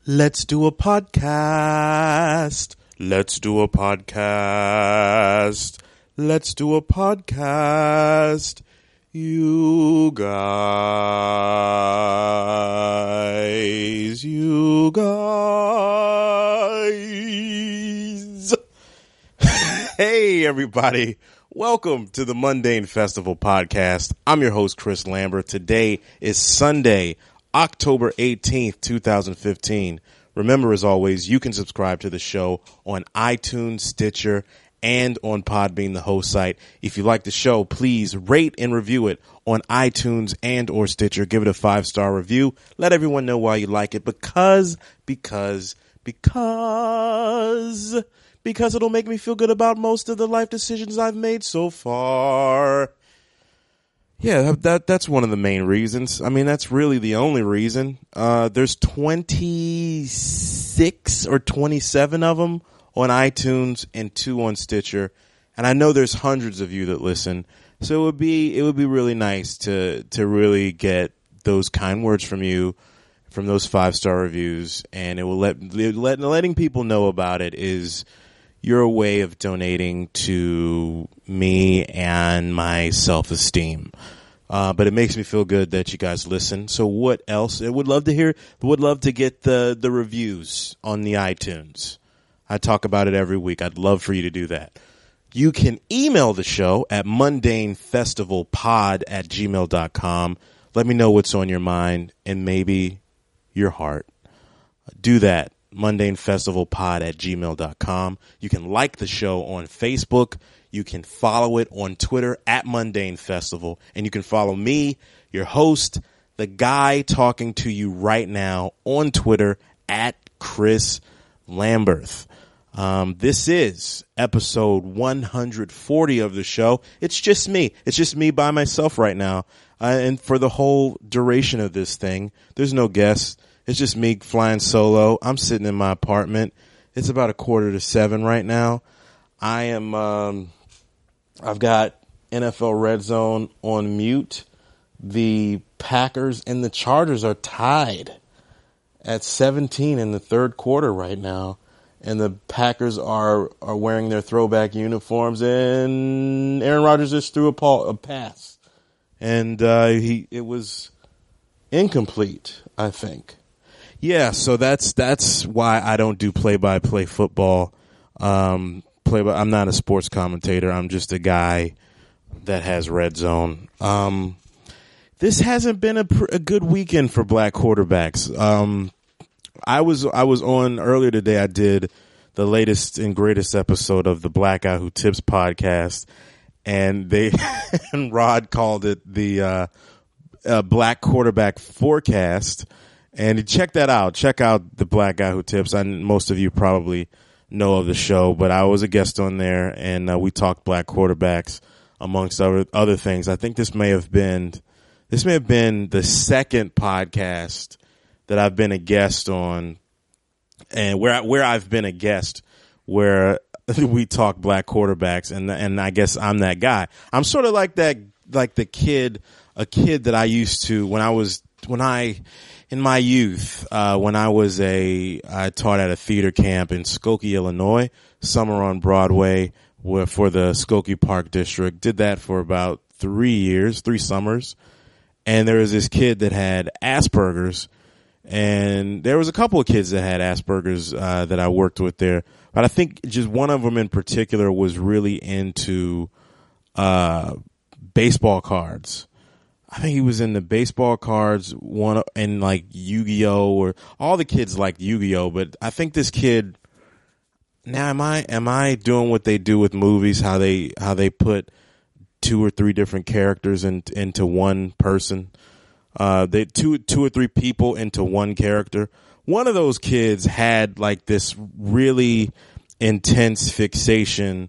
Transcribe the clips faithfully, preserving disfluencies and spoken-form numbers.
Let's do a podcast. Let's do a podcast. Let's do a podcast. You guys. You guys. Hey, everybody. Welcome to the Mundane Festival podcast. I'm your host, Chris Lambert. Today is Sunday, October eighteenth, twenty fifteen. Remember, as always, you can subscribe to the show on iTunes, Stitcher, and on Podbean, the host site. If you like the show, please rate and review it on iTunes and or Stitcher. Give it a five-star review. Let everyone know why you like it because, because, because, because it'll make me feel good about most of the life decisions I've made so far. Yeah, that that's one of the main reasons. I mean, that's really the only reason. Uh, there's twenty-six or twenty-seven of them on iTunes and two on Stitcher, and I know there's hundreds of you that listen. So it would be it would be really nice to to really get those kind words from you, from those five star reviews, and it will let, let letting people know about it is your way of donating to me and my self-esteem. Uh, but it makes me feel good that you guys listen. So what else? I would love to hear, would love to get the, the reviews on the iTunes. I talk about it every week. I'd love for you to do that. You can email the show at mundanefestivalpod at gmail dot com. Let me know what's on your mind and maybe your heart. Do that. mundanefestivalpod at gmail dot com. You can like the show on Facebook. You can follow it on Twitter at Mundane Festival. And you can follow me, your host, the guy talking to you right now on Twitter at Chris Lamberth. Um, this is episode one hundred forty of the show. It's just me. It's just me by myself right now. Uh, and for the whole duration of this thing, there's no guests. It's just me flying solo. I'm sitting in my apartment. It's about a quarter to seven right now. I am, um, I've got N F L Red Zone on mute. The Packers and the Chargers are tied at seventeen in the third quarter right now. And the Packers are, are wearing their throwback uniforms, and Aaron Rodgers just threw a, paw, a pass. And, uh, he, it was incomplete, I think. Yeah, so that's that's why I don't do play-by-play football. Um, play by, I'm not a sports commentator. I'm just a guy that has Red Zone. Um, this hasn't been a, pr- a good weekend for black quarterbacks. Um, I was I was on earlier today. I did the latest and greatest episode of the Black Guy Who Tips podcast, and they and Rod called it the uh, uh, Black Quarterback Forecast. And check that out. Check out the Black Guy Who Tips. I, most of you probably know of the show, but I was a guest on there, and uh, we talked black quarterbacks amongst other other things. I think this may have been this may have been the second podcast that I've been a guest on, and where I, where I've been a guest where we talk black quarterbacks, and and I guess I'm that guy. I'm sort of like that, like the kid, a kid that I used to when I was when I. In my youth, uh, when I was a, I taught at a theater camp in Skokie, Illinois, summer on Broadway where, for the Skokie Park District. Did that for about three years, three summers. And there was this kid that had Asperger's, and there was a couple of kids that had Asperger's, uh, that I worked with there. But I think just one of them in particular was really into, uh, baseball cards. I think he was in the baseball cards, one and like Yu-Gi-Oh, or all the kids liked Yu-Gi-Oh, but I think this kid. Now, am I am I doing what they do with movies? How they how they put two or three different characters in, into one person? Uh, they two two or three people into one character. One of those kids had like this really intense fixation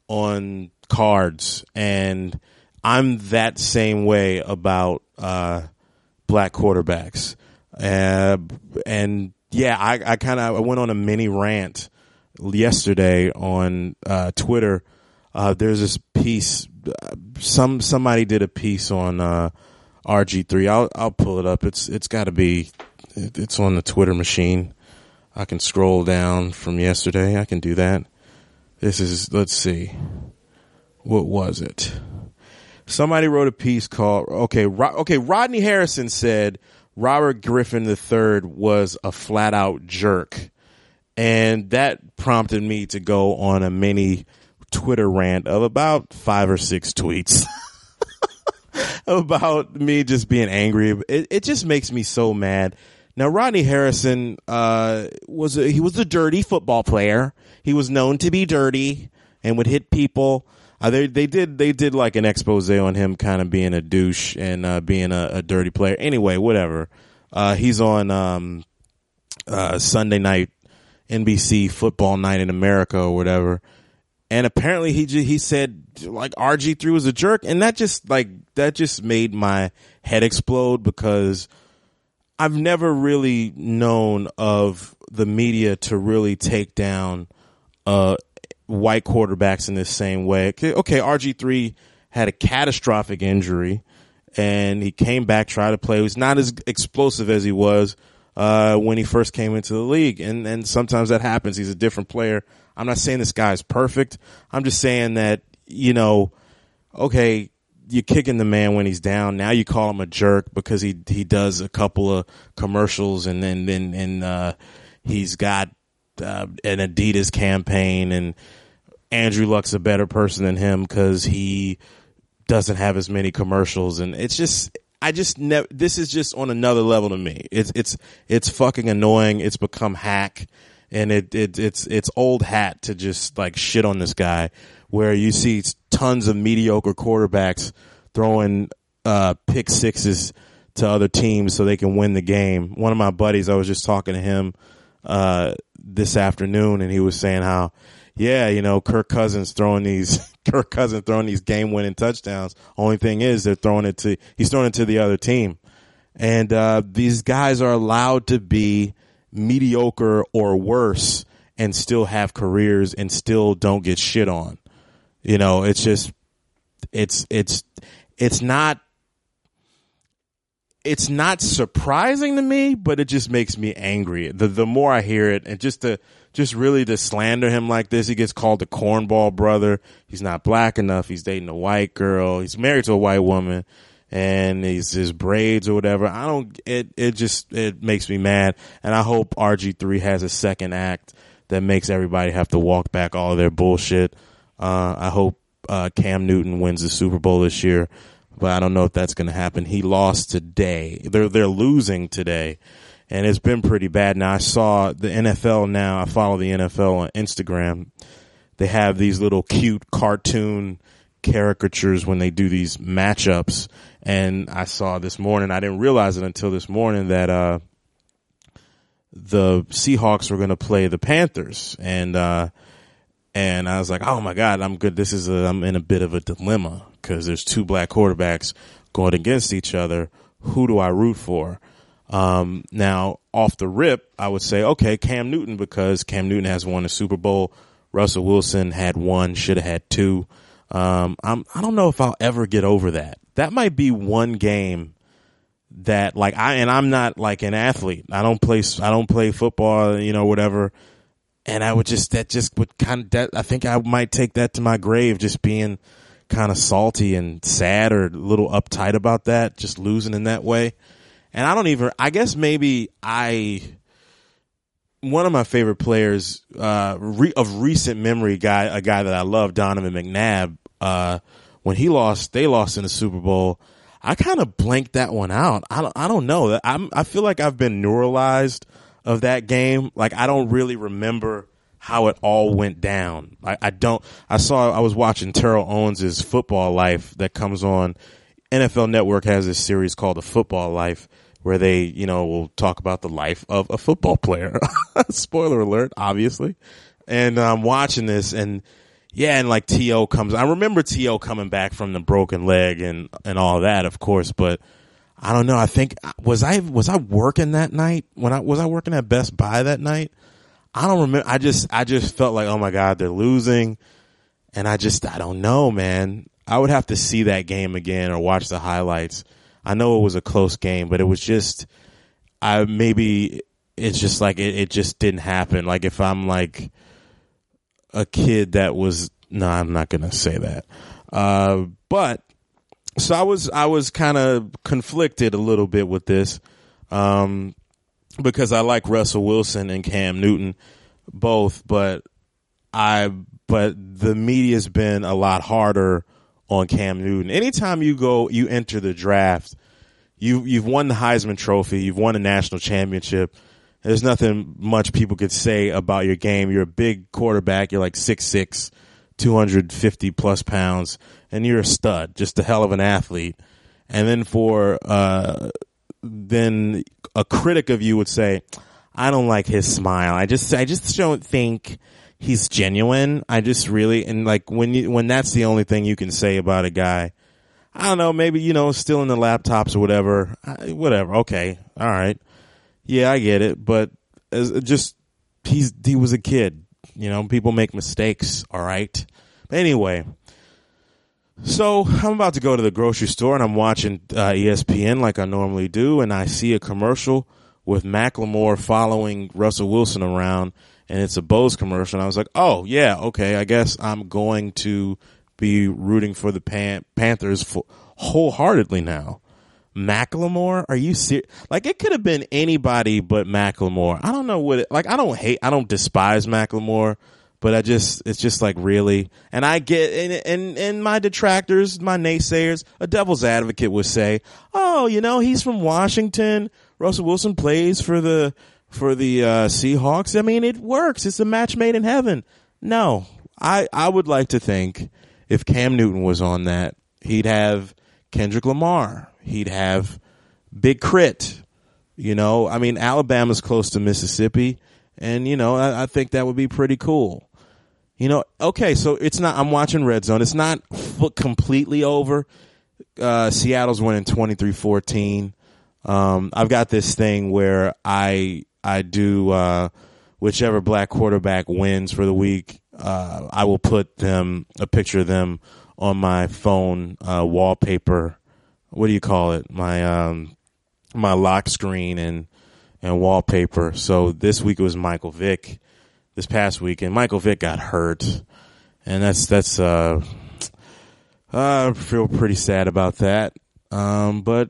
on cards, and I'm that same way about uh, black quarterbacks. Uh, and yeah, I, I kind of I went on a mini rant yesterday on uh, Twitter. Uh, there's this piece. Some somebody did a piece on uh, R G three. I'll I'll pull it up. It's it's got to be. It's on the Twitter machine. I can scroll down from yesterday. I can do that. This is, let's see. What was it? Somebody wrote a piece called, okay, Ro- okay, Rodney Harrison said Robert Griffin the third was a flat out jerk. And that prompted me to go on a mini Twitter rant of about five or six tweets about me just being angry. It, it just makes me so mad. Now, Rodney Harrison, uh, was a, he was a dirty football player. He was known to be dirty and would hit people. Uh, they, they did, they did like an expose on him kind of being a douche and, uh, being a, a dirty player. Anyway, whatever. Uh, he's on, um, uh, Sunday night, N B C Football Night in America or whatever. And apparently he, he said like R G three was a jerk. And that just like, that just made my head explode because I've never really known of the media to really take down uh, white quarterbacks in this same way. Okay, R G three had a catastrophic injury, and he came back, tried to play. He was not as explosive as he was uh, when he first came into the league, and, and sometimes that happens. He's a different player. I'm not saying this guy is perfect. I'm just saying that, you know, okay, you're kicking the man when he's down. Now you call him a jerk because he he does a couple of commercials and then then and uh, he's got uh, an Adidas campaign, and Andrew Luck's a better person than him because he doesn't have as many commercials. And it's just, I just never. This is just on another level to me. It's it's it's fucking annoying. It's become hack, and it it it's it's old hat to just like shit on this guy. Where you see tons of mediocre quarterbacks throwing uh, pick sixes to other teams so they can win the game. One of my buddies, I was just talking to him uh, this afternoon, and he was saying how, yeah, you know, Kirk Cousins throwing these, Kirk Cousins throwing these game-winning touchdowns. Only thing is, they're throwing it to, he's throwing it to the other team, and uh, these guys are allowed to be mediocre or worse and still have careers and still don't get shit on. You know, it's just, it's, it's, it's not, it's not surprising to me, but it just makes me angry. The, the more I hear it, and just to, just really to slander him like this, he gets called the cornball brother. He's not black enough. He's dating a white girl. He's married to a white woman, and he's his braids or whatever. I don't, it, it just, it makes me mad. And I hope R G three has a second act that makes everybody have to walk back all of their bullshit. Uh, I hope uh, Cam Newton wins the Super Bowl this year, but I don't know if that's going to happen. He lost today. They're they're losing today, and it's been pretty bad. Now I saw the N F L. Now I follow the N F L on Instagram. They have these little cute cartoon caricatures when they do these matchups, and I saw this morning. I didn't realize it until this morning that uh, the Seahawks were going to play the Panthers, and. Uh, And I was like, oh my God, I'm good. This is a, I'm in a bit of a dilemma because there's two black quarterbacks going against each other. Who do I root for? Um, now off the rip, I would say, okay, Cam Newton, because Cam Newton has won a Super Bowl. Russell Wilson had one, should have had two. Um, I'm, I don't know if I'll ever get over that. That might be one game that like I, and I'm not like an athlete. I don't play, I don't play football, you know, whatever. And I would just, that just would kind of, that, I think I might take that to my grave, just being kind of salty and sad or a little uptight about that, just losing in that way. And I don't even, I guess maybe I, one of my favorite players, uh, re, of recent memory, guy, a guy that I love, Donovan McNabb, uh, when he lost, they lost in the Super Bowl. I kind of blanked that one out. I don't, I don't know. I'm, I feel like I've been neuralized of that game. Like I don't really remember how it all went down. I, I don't, I saw, I was watching Terrell Owens' Football Life that comes on. N F L Network has this series called The Football Life where they, you know, will talk about the life of a football player. Spoiler alert, obviously. And I'm watching this and yeah, and like T O comes, I remember T O coming back from the broken leg and, and all that, of course, but I don't know. I think was I was I working that night when I was I working at Best Buy that night. I don't remember. I just I just felt like, oh my God, they're losing, and I just I don't know, man. I would have to see that game again or watch the highlights. I know it was a close game, but it was just I maybe it's just like it, it just didn't happen. Like if I'm like a kid that was no, I'm not gonna say that. Uh, but so I was I was kind of conflicted a little bit with this, um, because I like Russell Wilson and Cam Newton both, but I but the media's been a lot harder on Cam Newton. Anytime you go, you enter the draft, you you've won the Heisman Trophy, you've won a national championship. There's nothing much people could say about your game. You're a big quarterback. You're like six six, two hundred fifty plus pounds, and you're a stud, just a hell of an athlete. And then for uh, then a critic of you would say, I don't like his smile. I just I just don't think he's genuine. I just really and like when you when that's the only thing you can say about a guy. I don't know. Maybe you know, still in the laptops or whatever. I, whatever. Okay. All right. Yeah, I get it, but as, just he's he was a kid, you know. People make mistakes, all right. But anyway, so I'm about to go to the grocery store and I'm watching uh, E S P N like I normally do, and I see a commercial with Macklemore following Russell Wilson around, and it's a Bose commercial. And I was like, oh yeah, okay, I guess I'm going to be rooting for the Pan- Panthers for- wholeheartedly now. Macklemore? Are you serious? Like, it could have been anybody but Macklemore. I don't know what it, like, I don't hate, I don't despise Macklemore, but I just, it's just like, really? And I get, and, and, and my detractors, my naysayers, a devil's advocate would say, oh, you know, he's from Washington. Russell Wilson plays for the, for the, uh, Seahawks. I mean, it works. It's a match made in heaven. No, I, I would like to think if Cam Newton was on that, he'd have Kendrick Lamar. He'd have Big Crit, you know. I mean, Alabama's close to Mississippi, and, you know, I, I think that would be pretty cool. You know, okay, so it's not – I'm watching Red Zone. It's not f- completely over. Uh, Seattle's winning twenty-three fourteen. Um, I've got this thing where I I do uh, whichever black quarterback wins for the week, uh, I will put them – a picture of them on my phone uh, wallpaper. What do you call it? My um, my lock screen and and wallpaper. So this week it was Michael Vick. This past week, and Michael Vick got hurt, and that's that's. Uh, I feel pretty sad about that. Um, but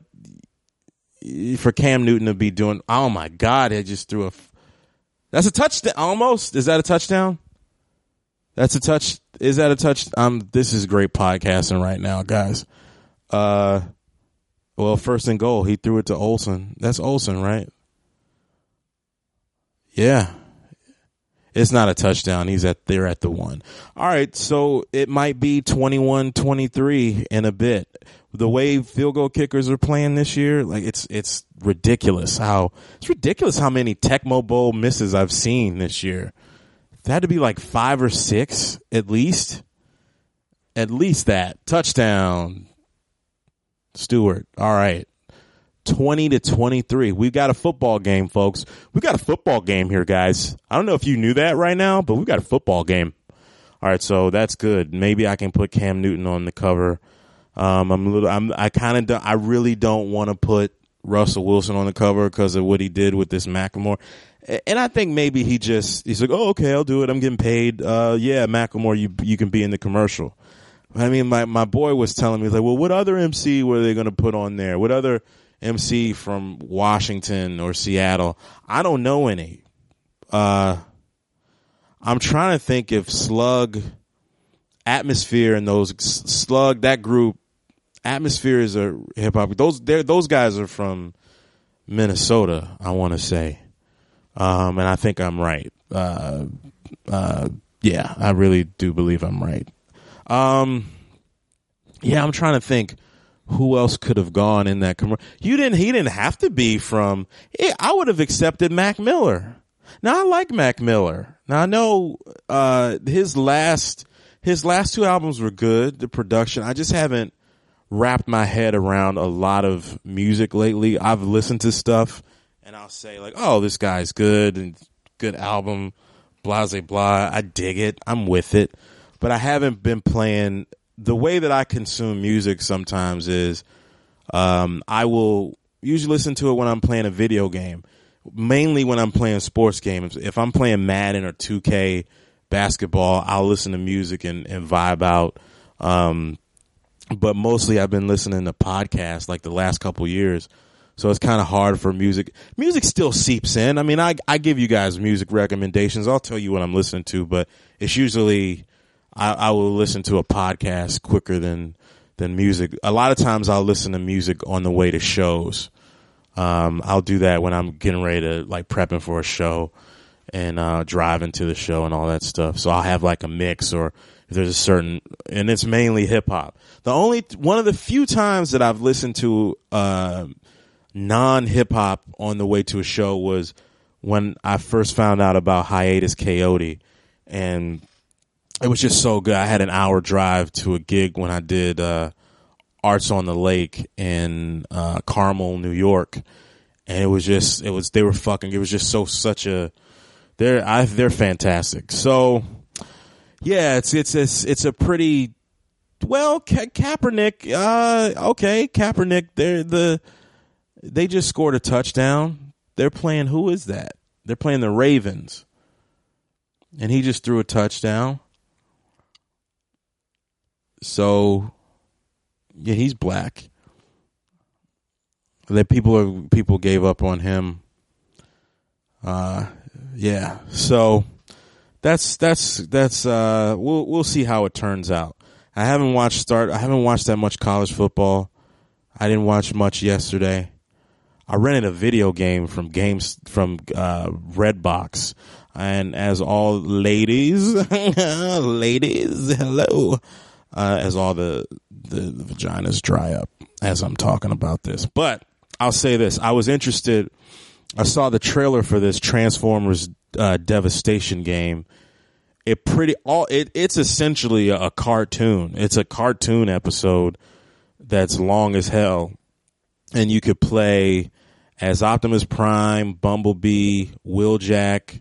for Cam Newton to be doing, oh my God, he just threw a. That's a touchdown. Almost. Is that a touchdown? That's a touch. Is that a touch? Um, this is great podcasting right now, guys. Uh. Well, first and goal, he threw it to Olsen. That's Olsen, right? Yeah. It's not a touchdown. He's at they're at the one. All right, so it might be twenty-one twenty-three in a bit. The way field goal kickers are playing this year, like it's it's ridiculous how it's ridiculous how many Tecmo Bowl misses I've seen this year. It had to be like five or six at least. At least that. Touchdown. Stewart. All right. twenty to twenty-three. We've got a football game, folks. We've got a football game here, guys. I don't know if you knew that right now, but we've got a football game. All right, so that's good. Maybe I can put Cam Newton on the cover. Um, I'm a little, I'm, I kind of, I really don't want to put Russell Wilson on the cover because of what he did with this Macklemore. And I think maybe he just, he's like, oh, okay, I'll do it. I'm getting paid. Uh, yeah, Macklemore, you, you can be in the commercial. I mean, my, my boy was telling me, like, well, what other M C were they going to put on there? What other M C from Washington or Seattle? I don't know any. Uh, I'm trying to think if Slug, Atmosphere, and those Slug, that group, Atmosphere is a hip hop. Those those guys are from Minnesota, I want to say, um, and I think I'm right. Uh, uh, yeah, I really do believe I'm right. Um, yeah, I'm trying to think who else could have gone in that commercial. You didn't, he didn't have to be from, I would have accepted Mac Miller. Now I like Mac Miller. Now I know, uh, his last, his last two albums were good. The production, I just haven't wrapped my head around a lot of music lately. I've listened to stuff and I'll say like, oh, this guy's good and good album, blah, blah, blah. I dig it. I'm with it. But I haven't been playing. The way that I consume music sometimes is um, I will usually listen to it when I'm playing a video game. mainly when I'm playing sports games. If I'm playing Madden or two K basketball, I'll listen to music and, and vibe out. Um, but mostly I've been listening to podcasts like the last couple years. So it's kind of hard for music. Music still seeps in. I mean, I, I give you guys music recommendations. I'll tell you what I'm listening to, but it's usually I, I will listen to a podcast quicker than than music. A lot of times I'll listen to music on the way to shows. Um, I'll do that when I'm getting ready to, like, prepping for a show and uh, driving to the show and all that stuff. So I'll have like a mix, or if there's a certain, and it's mainly hip hop. The only one of the few times that I've listened to uh, non hip hop on the way to a show was when I first found out about Hiatus Kaiyote, and it was just so good. I had an hour drive to a gig when I did uh, Arts on the Lake in uh, Carmel, New York, and it was just it was they were fucking. It was just so such a they're I, they're fantastic. So yeah, it's it's it's it's a pretty well Ka- Kaepernick. Uh, okay, Kaepernick. They're the they just scored a touchdown. They're playing. Who is that? They're playing the Ravens, and he just threw a touchdown. So, yeah, he's black. That people are people gave up on him. Uh, yeah. So that's that's that's uh, we'll we'll see how it turns out. I haven't watched start. I haven't watched that much college football. I didn't watch much yesterday. I rented a video game from games from uh, Redbox, and as all ladies, ladies, hello. Uh, as all the, the, the vaginas dry up as I'm talking about this. But I'll say this. I was interested. I saw the trailer for this Transformers uh, Devastation game. It pretty all it it's essentially a, a cartoon. It's a cartoon episode that's long as hell. And you could play as Optimus Prime, Bumblebee, Wheeljack,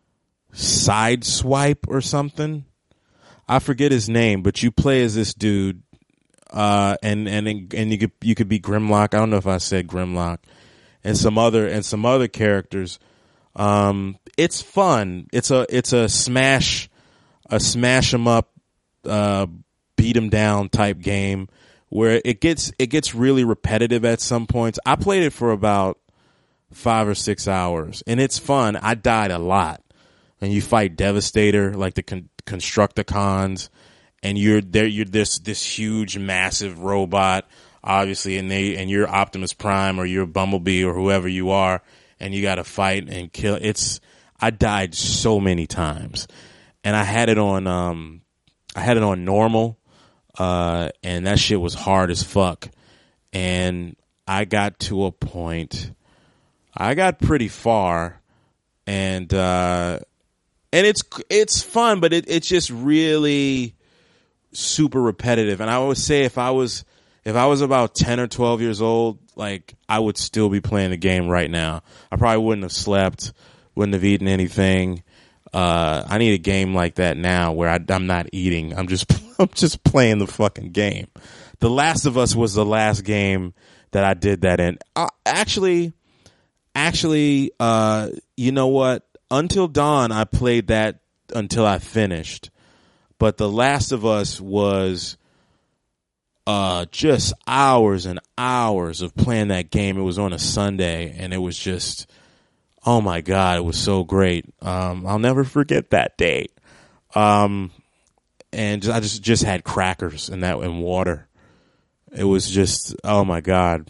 Sideswipe or something. I forget his name, but you play as this dude, uh, and and and you could you could be Grimlock. I don't know if I said Grimlock, and some other and some other characters. Um, it's fun. It's a it's a smash, a smash 'em up, uh, beat 'em down type game where it gets it gets really repetitive at some points. I played it for about five or six hours, and it's fun. I died a lot. And you fight Devastator, like the con- Constructicons, and you're there. You're this this huge, massive robot, obviously, and they and you're Optimus Prime or you're Bumblebee or whoever you are, and you got to fight and kill. It's I died so many times, and I had it on um I had it on normal, uh, and that shit was hard as fuck. And I got to a point, I got pretty far, and. uh And it's it's fun, but it, it's just really super repetitive. And I would say if I was if I was about ten or twelve years old, like I would still be playing the game right now. I probably wouldn't have slept, wouldn't have eaten anything. Uh, I need a game like that now where I, I'm not eating. I'm just I'm just playing the fucking game. The Last of Us was the last game that I did that in. Uh, actually, actually, uh, you know what? Until Dawn, I played that until I finished. But The Last of Us was uh, just hours and hours of playing that game. It was on a Sunday, and it was just, oh my God, it was so great. Um, I'll never forget that day. Um, and just, I just, just had crackers and that and water. It was just, oh my God.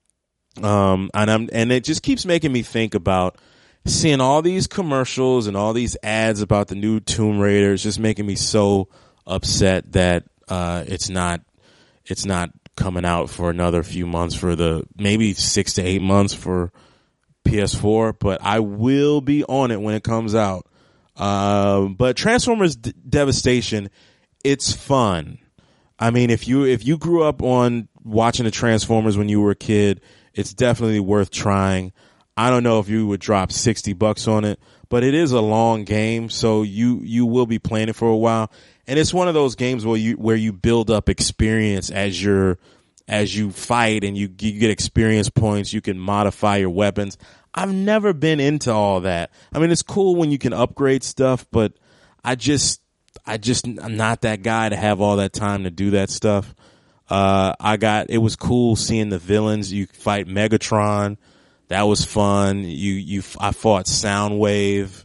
Um, and I'm, and it just keeps making me think about seeing all these commercials and all these ads about the new Tomb Raider. Is just making me so upset that uh, it's not it's not coming out for another few months, for the maybe six to eight months for P S four. But I will be on it when it comes out. Uh, but Transformers D- Devastation, it's fun. I mean, if you if you grew up on watching the Transformers when you were a kid, it's definitely worth trying. I don't know if you would drop sixty bucks on it, but it is a long game, so you, you will be playing it for a while. And it's one of those games where you where you build up experience as you're as you fight, and you you get experience points. You can modify your weapons. I've never been into all that. I mean, it's cool when you can upgrade stuff, but I just, I just, I'm not that guy to have all that time to do that stuff. Uh, I got, it was cool seeing the villains. You fight Megatron. That was fun. You, you, I fought Soundwave.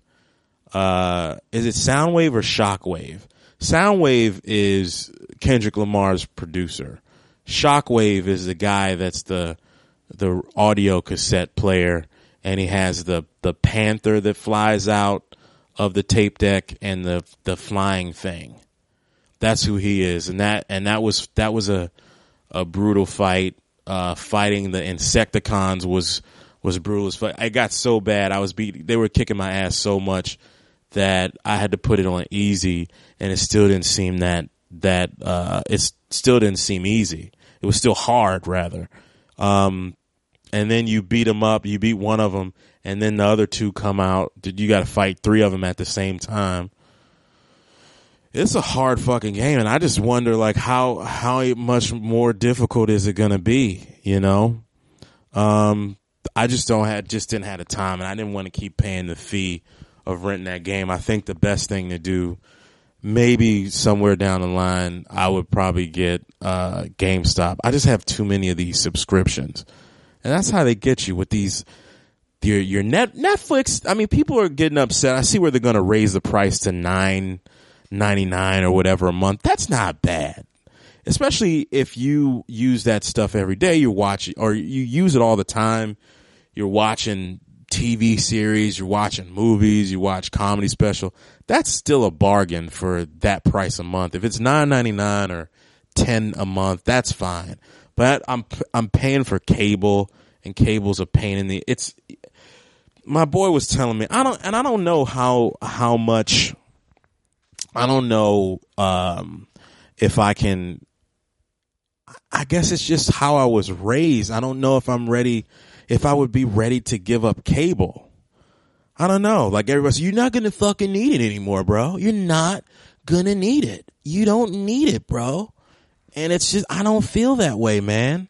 Uh, is it Soundwave or Shockwave? Soundwave is Kendrick Lamar's producer. Shockwave is the guy that's the, the audio cassette player, and he has the, the panther that flies out of the tape deck and the, the flying thing. That's who he is. And that, and that was, that was a, a brutal fight. Uh, fighting the Insecticons was, was brutal as fuck. It got so bad. I was beat, they were kicking my ass so much that I had to put it on easy, and it still didn't seem that, that, uh, it still didn't seem easy. It was still hard, rather. Um, and then you beat them up, you beat one of them, and then the other two come out. You got to fight three of them at the same time. It's a hard fucking game, and I just wonder, like, how how much more difficult is it gonna be? You know, um, I just don't have just didn't have the time, and I didn't want to keep paying the fee of renting that game. I think the best thing to do, maybe somewhere down the line, I would probably get uh, GameStop. I just have too many of these subscriptions, and that's how they get you with these. Your your net Netflix. I mean, people are getting upset. I see where they're gonna raise the price to nine. ninety-nine or whatever a month. That's not bad, especially if you use that stuff every day. You're watching, or you use it all the time. You're watching T V series, you're watching movies, you watch comedy special. That's still a bargain for that price a month. If it's nine ninety-nine or ten a month, that's fine. But I'm I'm paying for cable, and cable's a pain in the. It's my boy was telling me, I don't, and I don't know how how much. I don't know um, if I can. I guess it's just how I was raised. I don't know if I'm ready, if I would be ready to give up cable. I don't know. Like everybody's, you're not going to fucking need it anymore, bro. You're not going to need it. You don't need it, bro. And it's just, I don't feel that way, man.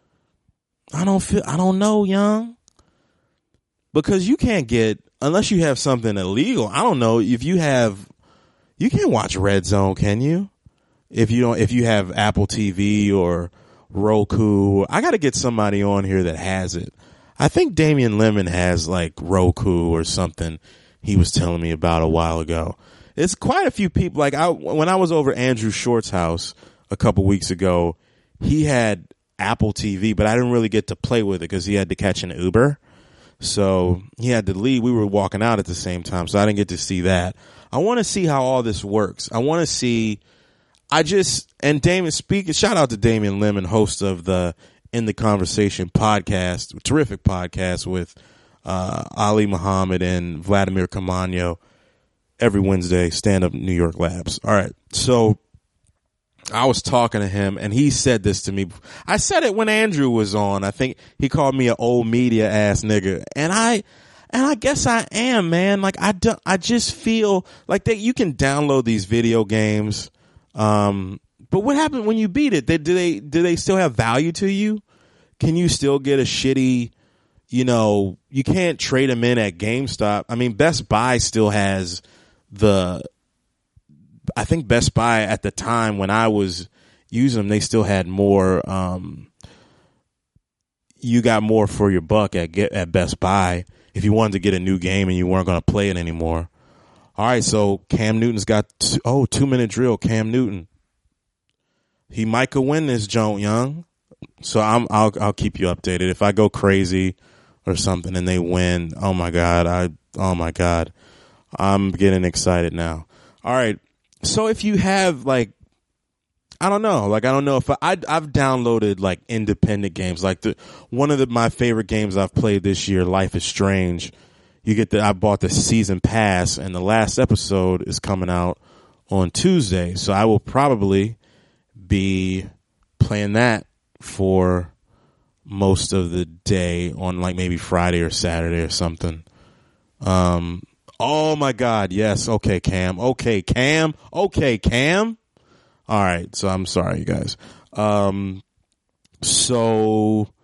I don't feel, I don't know, young. Because you can't get, unless you have something illegal. I don't know if you have. You can't watch Red Zone, can you? If you don't, if you have Apple T V or Roku, I got to get somebody on here that has it. I think Damian Lemon has like Roku or something. He was telling me about a while ago. It's quite a few people. Like I, when I was over Andrew Short's house a couple weeks ago, he had Apple T V, but I didn't really get to play with it because he had to catch an Uber. So he had to leave. We were walking out at the same time, so I didn't get to see that. I want to see how all this works. I want to see, I just, and Damon speaking, shout out to Damian Lemon, host of the In the Conversation podcast, terrific podcast with uh, Ali Muhammad and Vladimir Camaño every Wednesday, Stand Up New York Labs. All right. So I was talking to him, and he said this to me. I said it when Andrew was on. I think he called me an old media ass nigga. And I, and I guess I am, man. Like I do, I just feel like that you can download these video games. Um, but what happened when you beat it? They, do they, do they still have value to you? Can you still get a shitty, you know, you can't trade them in at GameStop. I mean, Best Buy still has the, I think Best Buy at the time when I was using them, they still had more, um, you got more for your buck at get at Best Buy if you wanted to get a new game and you weren't going to play it anymore. All right, so Cam Newton's got two, oh two minute drill. Cam Newton, he might could win this joint, young. So I'm I'll I'll keep you updated if I go crazy or something and they win. Oh my god, I oh my god, I'm getting excited now. All right, so if you have like. I don't know. Like, I don't know if I, I, I've downloaded like independent games. Like the, one of the, my favorite games I've played this year, Life is Strange. You get the, I bought the season pass and the last episode is coming out on Tuesday. So I will probably be playing that for most of the day on like maybe Friday or Saturday or something. Um, oh my God. Yes. Okay, Cam. Okay, Cam. Okay, Cam. All right, so I'm sorry, you guys. Um, so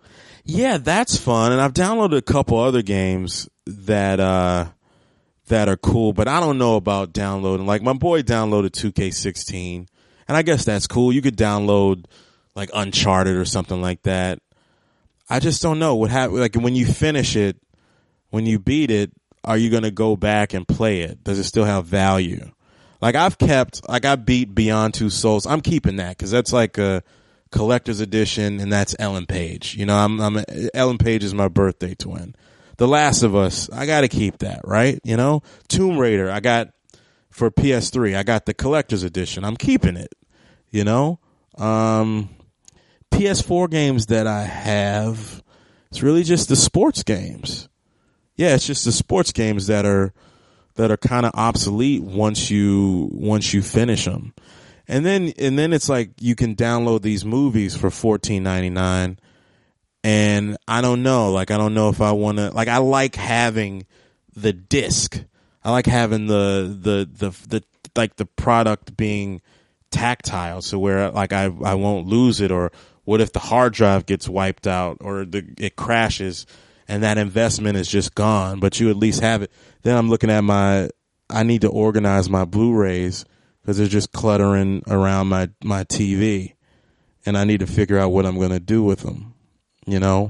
Yeah, that's fun. And I've downloaded a couple other games that, uh, that are cool, but I don't know about downloading. Like, my boy downloaded two K sixteen, and I guess that's cool. You could download like Uncharted or something like that. I just don't know what happens. Like, when you finish it, when you beat it, are you going to go back and play it? Does it still have value? Like, I've kept, like, I beat Beyond Two Souls. I'm keeping that because that's like a collector's edition, and that's Ellen Page. You know, I'm, I'm Ellen Page is my birthday twin. The Last of Us, I got to keep that, right? You know, Tomb Raider, I got for P S three, I got the collector's edition. I'm keeping it, you know? Um, P S four games that I have, it's really just the sports games. Yeah, it's just the sports games that are that are kind of obsolete once you once you finish them. And then and then it's like you can download these movies for fourteen ninety-nine. And I don't know, like, I don't know if I want to, like, I like having the disc. I like having the, the, the, the, like, the product being tactile. So where, like, I, I won't lose it. Or what if the hard drive gets wiped out or the, it crashes and that investment is just gone, but you at least have it. Then I'm looking at my, I need to organize my Blu-rays because they're just cluttering around my, my T V. And I need to figure out what I'm going to do with them. You know,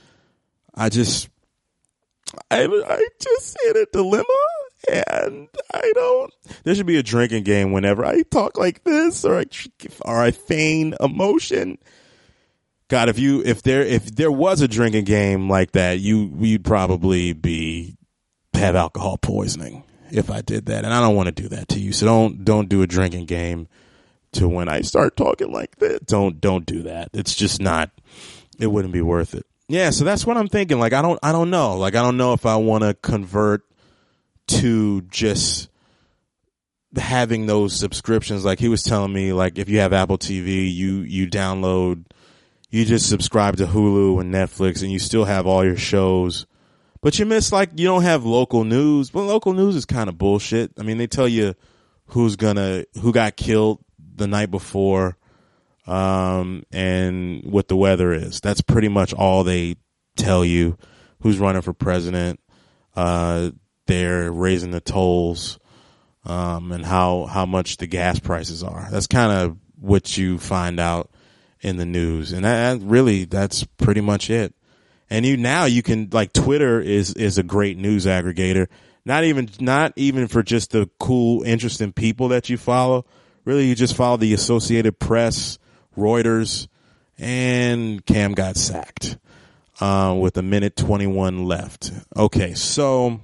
I just, I, I just in a dilemma, and I don't, there should be a drinking game whenever I talk like this, or I, or I feign emotion. God, if you, if there, if there was a drinking game like that, you, you'd probably be, have alcohol poisoning if I did that. And I don't want to do that to you. So don't, don't do a drinking game to when I start talking like this. Don't, don't do that. It's just not, it wouldn't be worth it. Yeah, so that's what I'm thinking. Like, I don't, I don't know. Like, I don't know if I want to convert to just having those subscriptions. Like, he was telling me, like, if you have Apple T V, you, you download, you just subscribe to Hulu and Netflix, and you still have all your shows. But you miss, like, you don't have local news. Well, local news is kind of bullshit. I mean, they tell you who's gonna, who got killed the night before. Um, and what the weather is. That's pretty much all they tell you. Who's running for president. Uh, they're raising the tolls, um, and how, how much the gas prices are. That's kind of what you find out in the news. And that, that really, that's pretty much it. And you, now you can, like, Twitter is, is a great news aggregator. Not even, not even for just the cool, interesting people that you follow. Really, you just follow the Associated Press, Reuters, and Cam got sacked uh, with a minute twenty-one left. Okay, so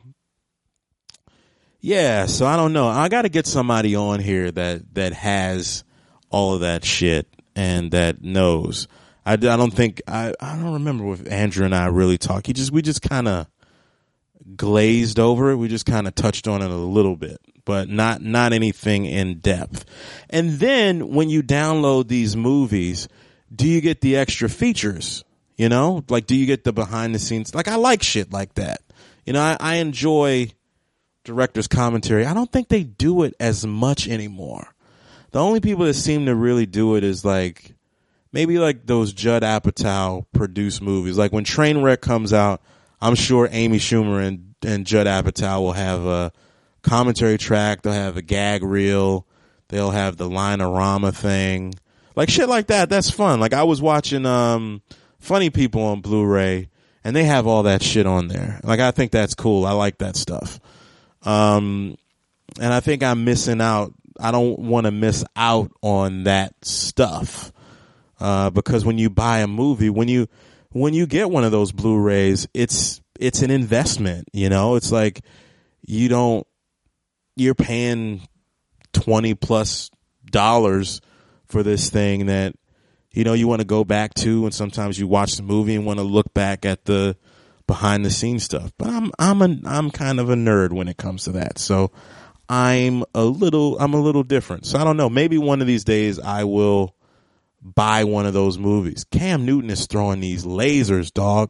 yeah, so I don't know. I got to get somebody on here that that has all of that shit and that knows. I, I don't think I I don't remember if Andrew and I really talked. He just we just kind of glazed over it. We just kind of touched on it a little bit, but not not anything in depth. And then when you download these movies, do you get the extra features? You know, like, do you get the behind the scenes? Like, I like shit like that. You know, I, I enjoy director's commentary. I don't think they do it as much anymore. The only people that seem to really do it is like maybe like those Judd Apatow produced movies. Like when Trainwreck comes out, I'm sure Amy Schumer and, and Judd Apatow will have a commentary track. They'll have a gag reel. They'll have the Line-O-Rama thing. Like shit like that. That's fun. Like I was watching um, Funny People on Blu-ray, and they have all that shit on there. Like I think that's cool. I like that stuff. Um, and I think I'm missing out. I don't want to miss out on that stuff. Uh, because when you buy a movie, when you when you get one of those Blu-rays, it's it's an investment, you know? It's like you don't you're paying twenty plus dollars for this thing that, you know, you want to go back to, and sometimes you watch the movie and want to look back at the behind the scenes stuff. But I'm I'm a I'm kind of a nerd when it comes to that. So I'm a little I'm a little different. So I don't know, maybe one of these days I will buy one of those movies. Cam Newton is throwing these lasers, dog.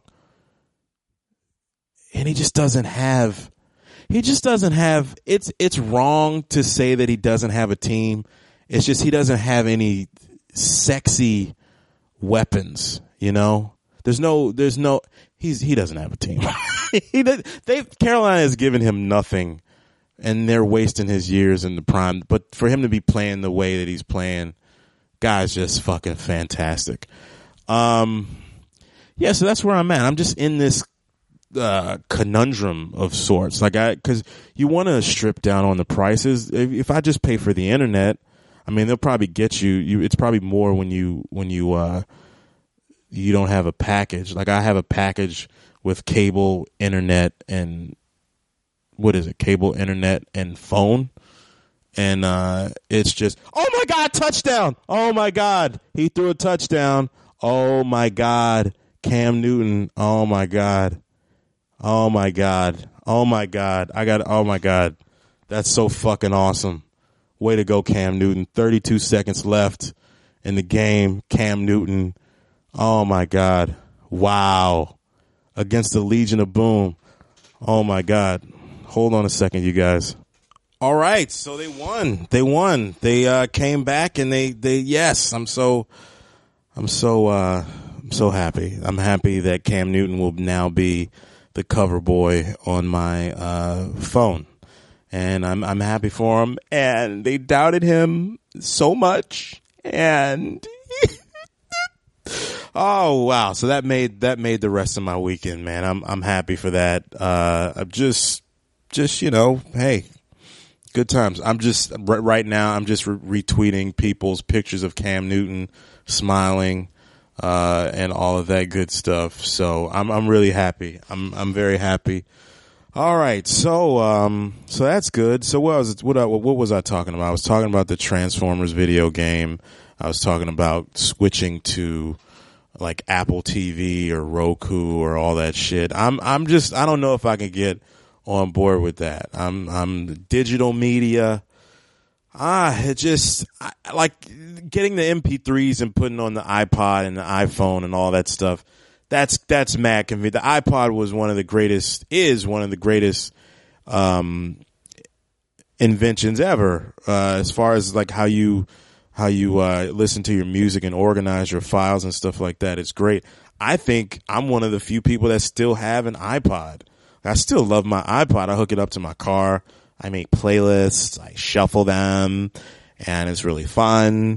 And he just doesn't have he just doesn't have it's it's wrong to say that he doesn't have a team. It's just he doesn't have any sexy weapons, you know? There's no, there's no, he's, he doesn't have a team. he does, they Carolina has given him nothing, and they're wasting his years in the prime. But for him to be playing the way that he's playing, guy's just fucking fantastic. Um, yeah, so that's where I'm at. I'm just in this uh, conundrum of sorts. Like I, because you want to strip down on the prices. If, if I just pay for the internet, I mean, they'll probably get you. You, it's probably more when you when you. Uh, you don't have a package. Like I have a package with cable, internet, and what is it? Cable, internet, and phone. And uh, it's just, oh my God, touchdown. Oh my God. He threw a touchdown. Oh my God. Cam Newton. Oh my God. Oh my God. Oh my God. I got, oh my God. That's so fucking awesome. Way to go, Cam Newton. thirty-two seconds left in the game. Cam Newton. Oh my God. Wow. Against the Legion of Boom. Oh my God. Hold on a second, you guys. All right. So they won. They won. They uh, came back and they, they, yes, I'm so, I'm so, uh, I'm so happy. I'm happy that Cam Newton will now be the cover boy on my uh, phone. And I'm, I'm happy for him. And they doubted him so much. And oh wow! So that made that made the rest of my weekend, man. I'm I'm happy for that. Uh, I'm just just you know, hey, good times. I'm just right now. I'm just re- retweeting people's pictures of Cam Newton smiling uh, and all of that good stuff. So I'm I'm really happy. I'm I'm very happy. All right, so um, so that's good. So what was what I, what was I talking about? I was talking about the Transformers video game. I was talking about switching to like Apple T V or Roku or all that shit. I'm I'm just I don't know if I can get on board with that. I'm I'm digital media. Ah, it just I, like getting the M P threes and putting on the iPod and the iPhone and all that stuff. That's that's mad convenient. The iPod was one of the greatest, is one of the greatest um, inventions ever, uh, as far as like how you how you uh, listen to your music and organize your files and stuff like that. It's great. I think I'm one of the few people that still have an iPod. I still love my iPod. I hook it up to my car. I make playlists. I shuffle them, and it's really fun.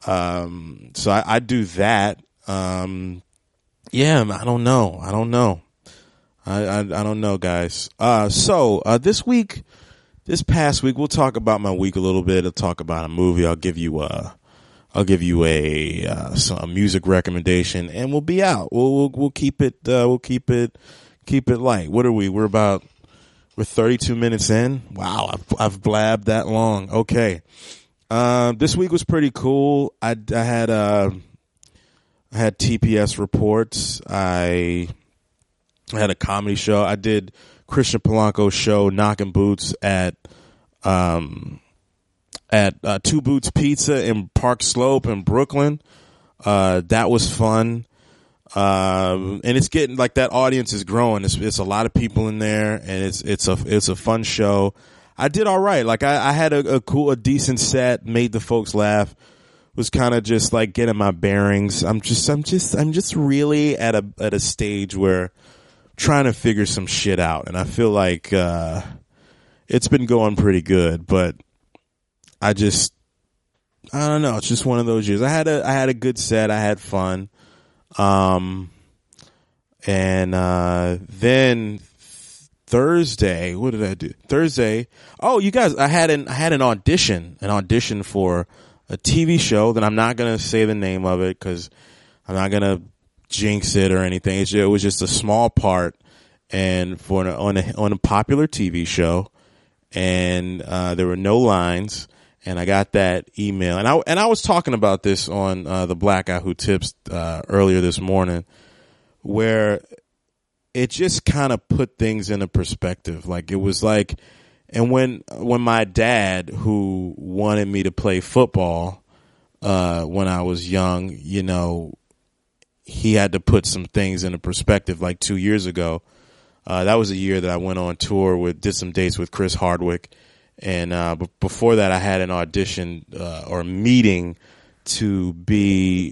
Um, so I, I do that. Um, Yeah, I don't know. I don't know. I, I, I don't know, guys. Uh, so, uh, this week, this past week, we'll talk about my week a little bit. I'll talk about a movie. I'll give you a, I'll give you a, uh, some, a music recommendation, and we'll be out. We'll, we'll, we'll keep it, uh, we'll keep it, keep it light. What are we? We're about, we're thirty-two minutes in. Wow. I've, I've blabbed that long. Okay. Uh, this week was pretty cool. I, I had, uh, I had T P S reports. I had a comedy show. I did Christian Polanco's show, Knocking Boots, at um at uh, Two Boots Pizza in Park Slope in Brooklyn. Uh, that was fun. Um, and it's getting like that audience is growing. It's it's a lot of people in there, and it's it's a it's a fun show. I did all right. Like I, I had a, a cool, a decent set, made the folks laugh. Was kind of just like getting my bearings. I'm just, I'm just, I'm just really at a, at a stage where I'm trying to figure some shit out. And I feel like, uh, it's been going pretty good, but I just, I don't know. It's just one of those years. I had a, I had a good set. I had fun. Um, and, uh, then Thursday, what did I do? Thursday. Oh, you guys, I had an, I had an audition, an audition for a T V show that I'm not going to say the name of it because I'm not going to jinx it or anything. It's, it was just a small part and for an, on a, on a popular T V show, and uh, there were no lines. And I got that email, and I and I was talking about this on uh, the Black Guy Who Tips uh, earlier this morning, where it just kind of put things into perspective. Like it was like. And when when my dad, who wanted me to play football uh, when I was young, you know, he had to put some things into perspective. Like two years ago, uh, that was a year that I went on tour with, did some dates with Chris Hardwick, and uh, but before that, I had an audition uh, or meeting to be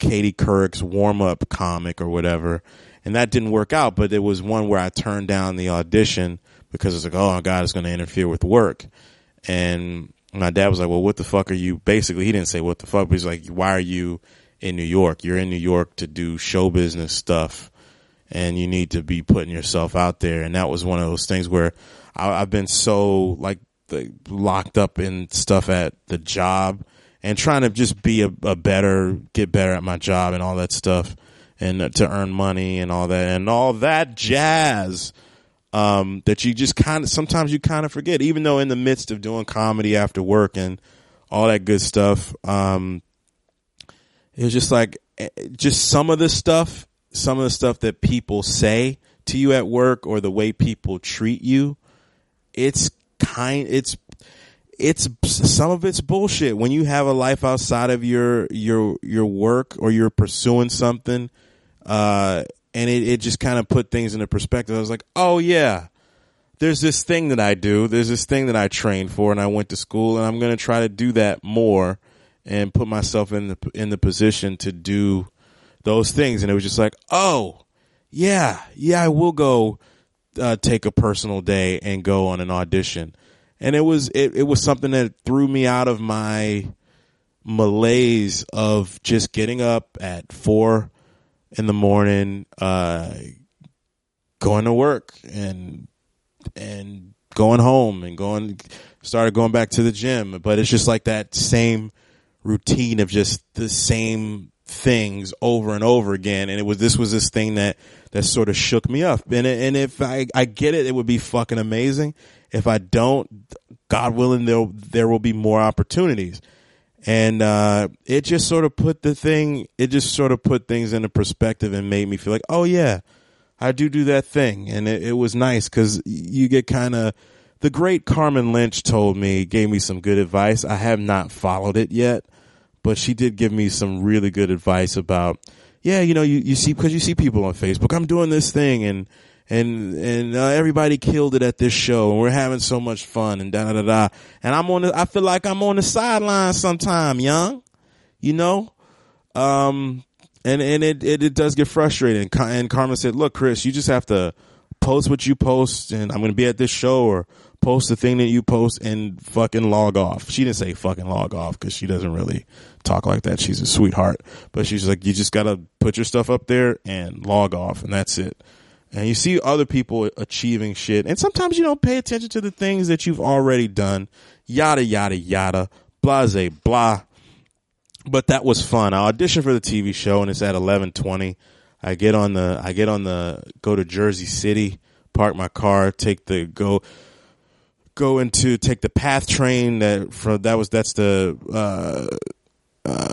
Katie Couric's warm-up comic or whatever, and that didn't work out. But it was one where I turned down the audition because it's like, oh, my God, it's going to interfere with work. And my dad was like, well, what the fuck are you? Basically, he didn't say what the fuck, but he's like, why are you in New York? You're in New York to do show business stuff, and you need to be putting yourself out there. And that was one of those things where I, I've been so like the, locked up in stuff at the job and trying to just be a, a better, get better at my job and all that stuff, and uh, to earn money and all that and all that jazz. Um, that you just kind of, sometimes you kind of forget, even though in the midst of doing comedy after work and all that good stuff, um, it was just like, just some of the stuff, some of the stuff that people say to you at work or the way people treat you, it's kind, it's, it's, some of it's bullshit. When you have a life outside of your, your, your work, or you're pursuing something, uh, and it, it just kind of put things into perspective. I was like, oh, yeah, there's this thing that I do. There's this thing that I trained for, and I went to school, and I'm going to try to do that more and put myself in the in the position to do those things. And it was just like, oh, yeah, yeah, I will go uh, take a personal day and go on an audition. And it was it, it was something that threw me out of my malaise of just getting up at four in the morning, uh, going to work and, and going home and going, started going back to the gym. But it's just like that same routine of just the same things over and over again. And it was, this was this thing that, that sort of shook me up. And, and if I, I get it, it would be fucking amazing. If I don't, God willing, there, there will be more opportunities. And uh, it just sort of put the thing, it just sort of put things into perspective and made me feel like, oh, yeah, I do do that thing. And it, it was nice because you get kind of, the great Carmen Lynch told me, gave me some good advice. I have not followed it yet, but she did give me some really good advice about, yeah, you know, you, you see, because you see people on Facebook, I'm doing this thing and, and, and, uh, everybody killed it at this show and we're having so much fun and da, da, da, da. And I'm on the, I feel like I'm on the sideline sometime, young, you know? Um, and, and it, it, it does get frustrating. And Carmen said, look, Chris, you just have to post what you post and I'm going to be at this show, or post the thing that you post and fucking log off. She didn't say fucking log off because she doesn't really talk like that. She's a sweetheart, but she's like, you just got to put your stuff up there and log off, and that's it. And you see other people achieving shit, and sometimes you don't pay attention to the things that you've already done, yada, yada, yada, blase, blah. But that was fun. I auditioned for the T V show, and it's at eleven twenty. I get on the, I get on the, go to Jersey City, park my car, take the, go, go into, take the PATH train that, from, that was, that's the, uh, uh,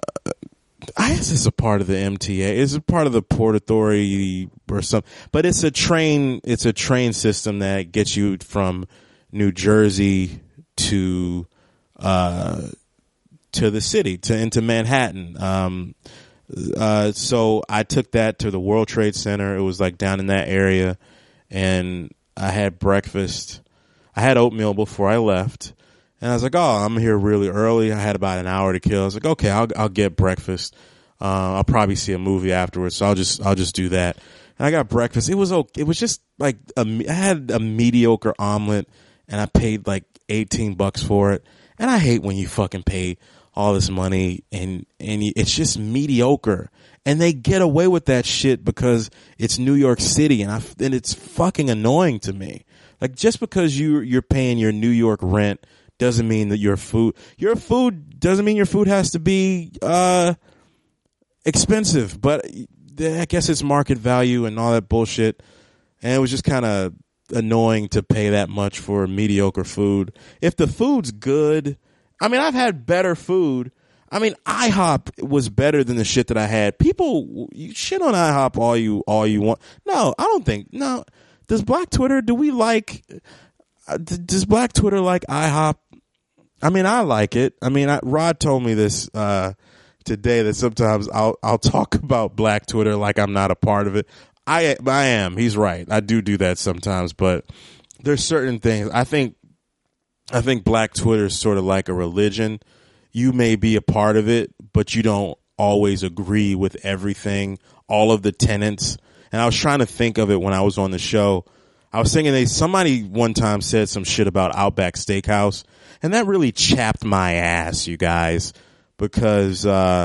I guess it's a part of the M T A. It's a part of the Port Authority or something. But it's a train. It's a train system that gets you from New Jersey to uh, to the city, to into Manhattan. Um, uh, so I took that to the World Trade Center. It was like down in that area, and I had breakfast. I had oatmeal before I left. And I was like, oh, I'm here really early. I had about an hour to kill. I was like, okay, I'll, I'll get breakfast. Uh, I'll probably see a movie afterwards. So I'll just, I'll just do that. And I got breakfast. It was okay. It was just like, a, I had a mediocre omelet and I paid like eighteen bucks for it. And I hate when you fucking pay all this money and, and you, it's just mediocre. And they get away with that shit because it's New York City, and I, and it's fucking annoying to me. Like, just because you, you're paying your New York rent doesn't mean that your food, your food doesn't mean your food has to be, uh, expensive, but I guess it's market value and all that bullshit. And it was just kind of annoying to pay that much for mediocre food. If the food's good, I mean, I've had better food. I mean, IHOP was better than the shit that I had. People, you shit on IHOP all you, all you want. No, I don't think, no. Does Black Twitter, do we like, uh, does Black Twitter like IHOP? I mean, I like it. I mean, I, Rod told me this uh, today that sometimes I'll I'll talk about Black Twitter like I'm not a part of it. I I am. He's right. I do do that sometimes, but there's certain things. I think I think Black Twitter is sort of like a religion. You may be a part of it, but you don't always agree with everything, all of the tenets. And I was trying to think of it when I was on the show. I was thinking they somebody one time said some shit about Outback Steakhouse, and that really chapped my ass, you guys, because uh,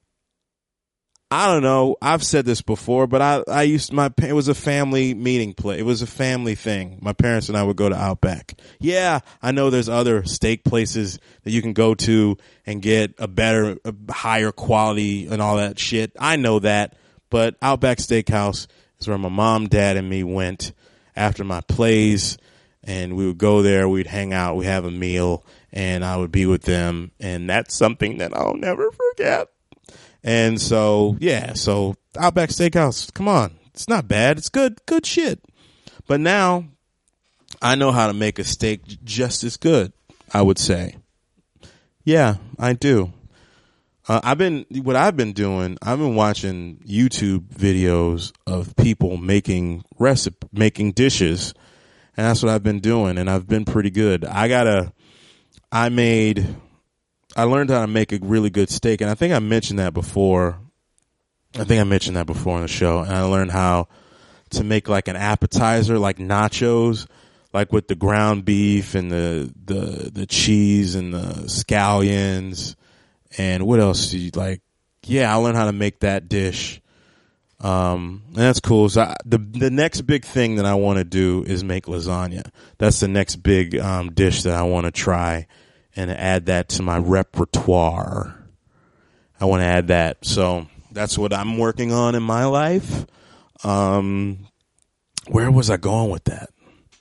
I don't know. I've said this before, but I I used my it was a family meeting play. It was a family thing. My parents and I would go to Outback. Yeah, I know there's other steak places that you can go to and get a better, a higher quality and all that shit. I know that, but Outback Steakhouse is where my mom, dad, and me went after my plays, and we would go there, we'd hang out, we'd have a meal, and I would be with them, and that's something that I'll never forget. And so, yeah, so Outback Steakhouse, come on, it's not bad, it's good, good shit. But now, I know how to make a steak just as good, I would say. Yeah, I do. Uh, I've been, what I've been doing, I've been watching YouTube videos of people making recipe, making dishes, and that's what I've been doing, and I've been pretty good. I gotta, I made, I learned how to make a really good steak, and I think I mentioned that before. I think I mentioned that before on the show, and I learned how to make like an appetizer, like nachos, like with the ground beef and the, the, the cheese and the scallions. And what else do you like? Yeah, I learned how to make that dish. Um, and that's cool. So I, the the next big thing that I want to do is make lasagna. That's the next big um, dish that I want to try and add that to my repertoire. I want to add that. So that's what I'm working on in my life. Um, where was I going with that?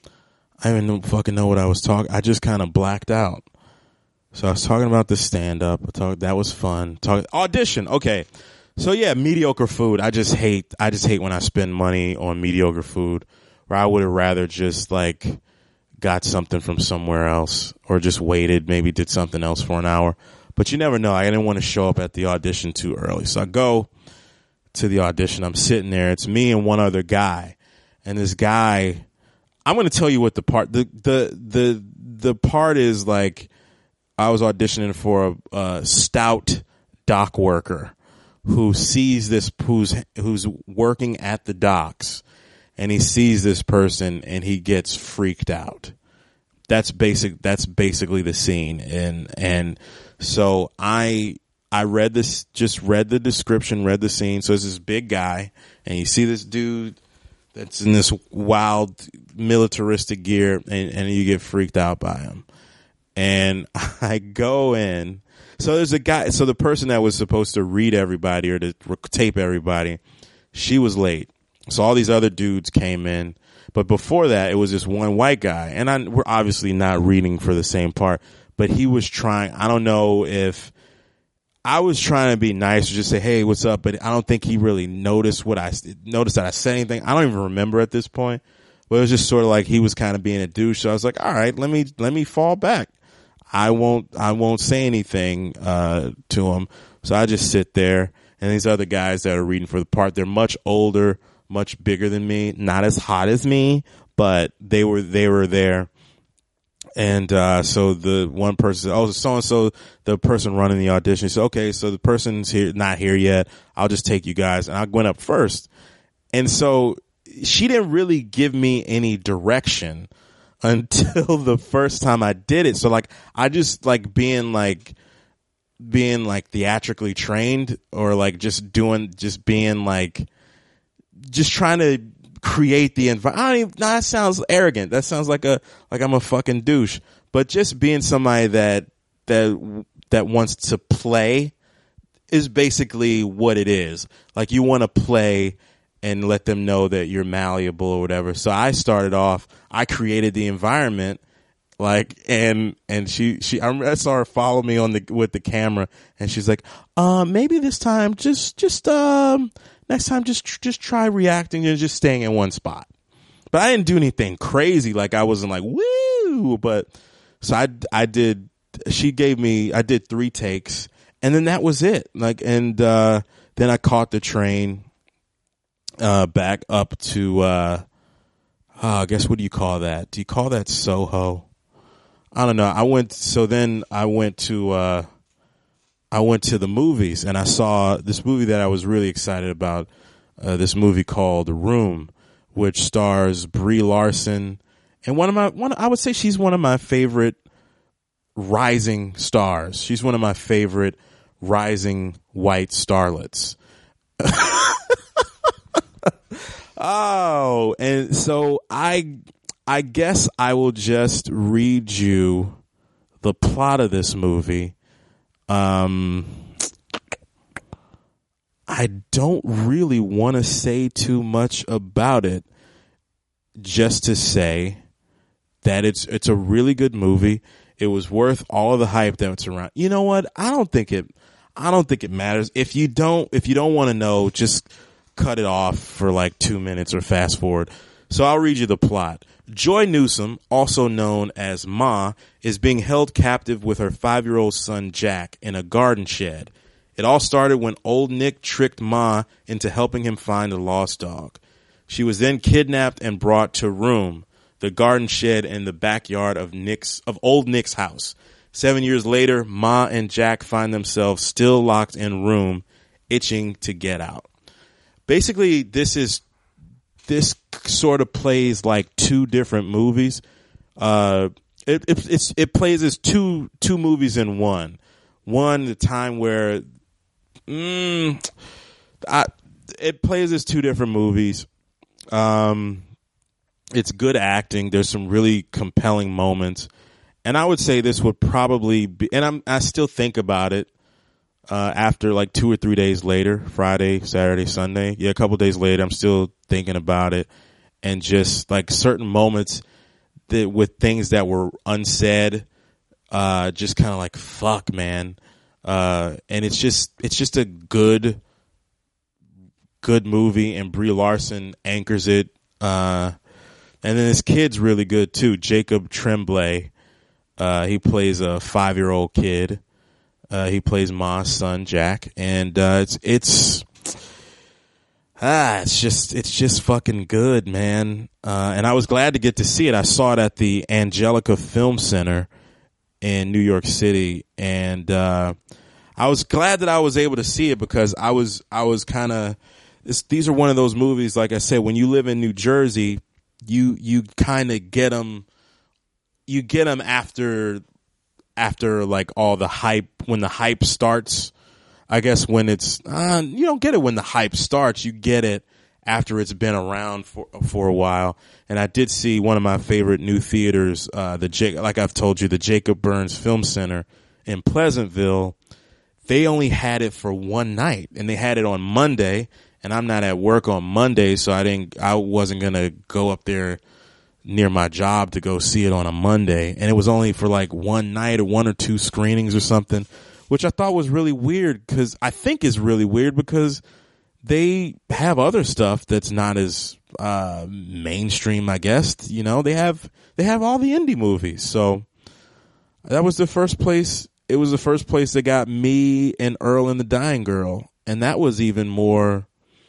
I don't even fucking know what I was talking. I just kind of blacked out. So I was talking about the stand-up. I talked, that was fun. Talk, audition. Okay. So yeah, mediocre food. I just hate, I just hate when I spend money on mediocre food, where I would have rather just like got something from somewhere else or just waited, maybe did something else for an hour. But you never know. I didn't want to show up at the audition too early. So I go to the audition. I'm sitting there. It's me and one other guy. And this guy, I'm going to tell you what the part, the, the, the, the part is like, I was auditioning for a, a stout dock worker who sees this, who's, who's working at the docks, and he sees this person and he gets freaked out. That's basic, that's basically the scene. And, and so I, I read this, just read the description, read the scene. So it's this big guy, and you see this dude that's in this wild militaristic gear, and, and you get freaked out by him. And I go in. So there's a guy. So the person that was supposed to read everybody or to tape everybody, she was late. So all these other dudes came in. But before that, it was this one white guy. And I, we're obviously not reading for the same part. But he was trying. I don't know if I was trying to be nice or just say, hey, what's up? But I don't think he really noticed what I noticed that I said anything. I don't even remember at this point. But it was just sort of like he was kind of being a douche. So I was like, all right, let me let me fall back. I won't, I won't say anything, uh, to him. So I just sit there, and these other guys that are reading for the part, they're much older, much bigger than me, not as hot as me, but they were, they were there. And, uh, so the one person, oh, so-and-so, the person running the audition said, okay, so the person's here, not here yet. I'll just take you guys. And I went up first. And so she didn't really give me any direction until the first time I did it. So like, I just like being like, being like theatrically trained, or like just doing, just being like, just trying to create the environment. I don't even, nah, that sounds arrogant. That sounds like a, like I'm a fucking douche, but just being somebody that, that, that wants to play is basically what it is. Like you want to play and let them know that you're malleable or whatever. So I started off, I created the environment, like, and, and she, she, I saw her follow me on the, with the camera, and she's like, uh, maybe this time, just, just, um, next time, just, just try reacting and just staying in one spot. But I didn't do anything crazy. Like I wasn't like, woo, but so I, I did, she gave me, I did three takes, and then that was it. Like, and, uh, then I caught the train Uh, back up to, uh, uh, I guess, what do you call that? Do you call that Soho? I don't know. I went, so then I went to, uh, I went to the movies and I saw this movie that I was really excited about. Uh, this movie called Room, which stars Brie Larson, and one of my one I would say she's one of my favorite rising stars. She's one of my favorite rising white starlets. Oh, and so I I guess I will just read you the plot of this movie. Um I don't really want to say too much about it, just to say that it's it's a really good movie. It was worth all of the hype that's around. You know what? I don't think it I don't think it matters. If you don't if you don't want to know, just cut it off for like two minutes or fast forward. So I'll read you the plot. Joy Newsom, also known as Ma, is being held captive with her five-year-old son Jack in a garden shed. It all started when old Nick tricked Ma into helping him find a lost dog. She was then kidnapped and brought to Room, the garden shed in the backyard of Nick's of old Nick's house. Seven years later, Ma and Jack find themselves still locked in Room, itching to get out. Basically, this is this sort of plays like two different movies. Uh, it it it's, it plays as two two movies in one. One, the time where. Mm, I, it plays as two different movies. Um, it's good acting. There's some really compelling moments, and I would say this would probably be. And I'm I still think about it uh, after like two or three days later, Friday, Saturday, Sunday. Yeah, a couple days later, I'm still thinking about it, and just like certain moments that with things that were unsaid, uh, just kind of like fuck, man. Uh, and it's just, it's just a good, good movie, and Brie Larson anchors it. Uh, and then this kid's really good too. Jacob Tremblay. Uh, he plays a five-year-old kid. Uh, he plays Ma's son, Jack. And, uh, it's, it's, ah, it's just, it's just fucking good, man. Uh, and I was glad to get to see it. I saw it at the Angelica Film Center in New York City, and uh, I was glad that I was able to see it because I was I was kind of these are one of those movies, like I said, when you live in New Jersey, you you kind of get them you get them after after like all the hype, when the hype starts. I guess when it's uh, you don't get it when the hype starts, you get it after it's been around for for a while. And I did see one of my favorite new theaters, uh, the J- like I've told you, the Jacob Burns Film Center in Pleasantville. They only had it for one night, and they had it on Monday. And I'm not at work on Monday, so I didn't. I wasn't gonna go up there near my job to go see it on a Monday. And it was only for like one night or one or two screenings or something, which I thought was really weird. Because I think is really weird because they have other stuff that's not as uh, mainstream, I guess. You know, they have they have all the indie movies. So that was the first place. It was the first place that got me and Earl and the Dying Girl, and that was even more.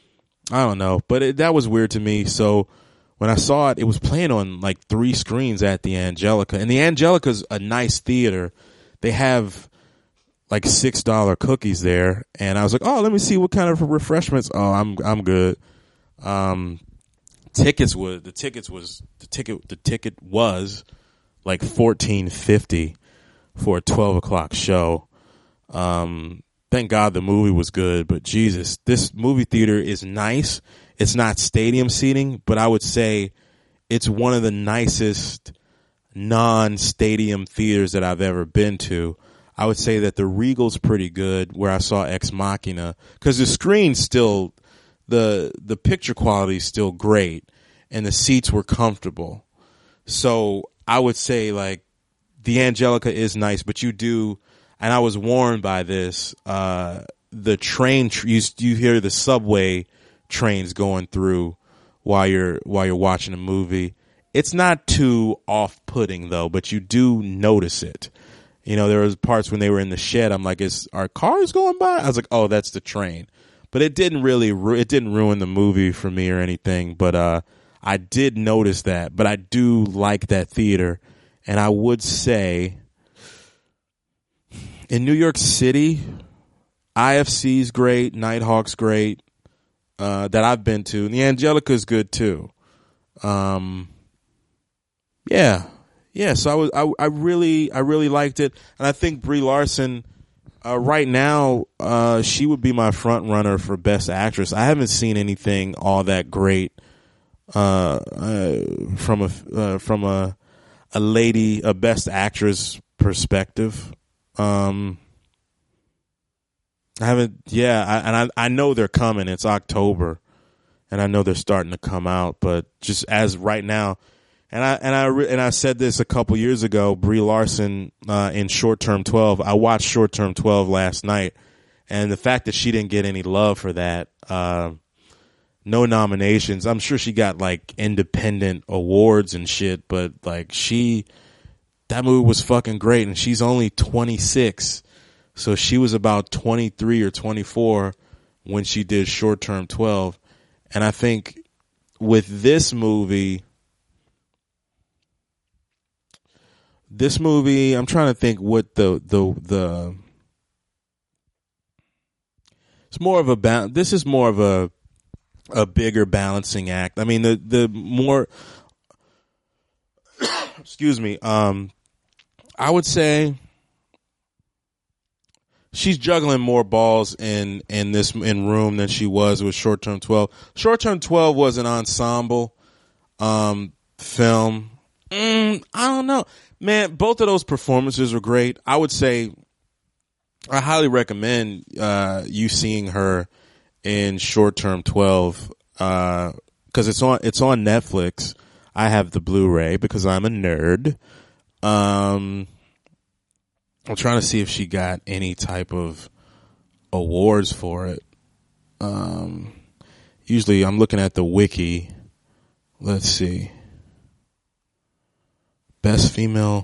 I don't know, but it, that was weird to me. So when I saw it, it was playing on like three screens at the Angelica, and the Angelica's a nice theater. They have like six dollar cookies there, and I was like, oh, let me see what kind of refreshments. Oh, I'm I'm good. Um, tickets was the tickets was the ticket the ticket was like fourteen fifty for a twelve o'clock show. Um, thank God the movie was good, but Jesus, this movie theater is nice. It's not stadium seating, but I would say it's one of the nicest non-stadium theaters that I've ever been to. I would say that the Regal's pretty good, where I saw Ex Machina, because the screen's still, the the picture quality is still great, and the seats were comfortable. So I would say like the Angelica is nice, but you do, and I was warned by this, uh, the train, tr- you, you hear the subway trains going through while you're while you're watching a movie. It's not too off-putting though, but you do notice it. You know, there was parts when they were in the shed. I'm like, "Is are cars going by?" I was like, "Oh, that's the train." But it didn't really, ru- it didn't ruin the movie for me or anything. But uh, I did notice that. But I do like that theater, and I would say in New York City, I F C's great. Nighthawk's great. Uh, that I've been to. And the Angelica's good too. Um, yeah, yeah. So I was, I, I really, I really liked it, and I think Brie Larson, uh, right now, uh, she would be my front runner for Best Actress. I haven't seen anything all that great, uh, uh from a, uh, from a, a lady, a Best Actress perspective. Um, I haven't, yeah, I, and I, I know they're coming. It's October. And I know they're starting to come out, but just as right now, and I and I and I said this a couple years ago. Brie Larson uh, in Short Term twelve. I watched Short Term twelve last night, and the fact that she didn't get any love for that, uh, no nominations. I'm sure she got like independent awards and shit, but like she, that movie was fucking great, and she's only twenty-six, so she was about twenty-three or twenty-four when she did Short Term twelve. And I think with this movie, this movie, I'm trying to think what the the the. It's more of a ba- This is more of a a bigger balancing act. I mean, the the more. excuse me. Um, I would say. She's juggling more balls in, in this in Room than she was with Short Term twelve. Short Term twelve was an ensemble um, film. Mm, I don't know. Man, both of those performances were great. I would say I highly recommend uh, you seeing her in Short Term twelve because uh, it's on it's on Netflix. I have the Blu-ray because I'm a nerd. Um I'm trying to see if she got any type of awards for it. Um, usually I'm looking at the wiki. Let's see. Best Female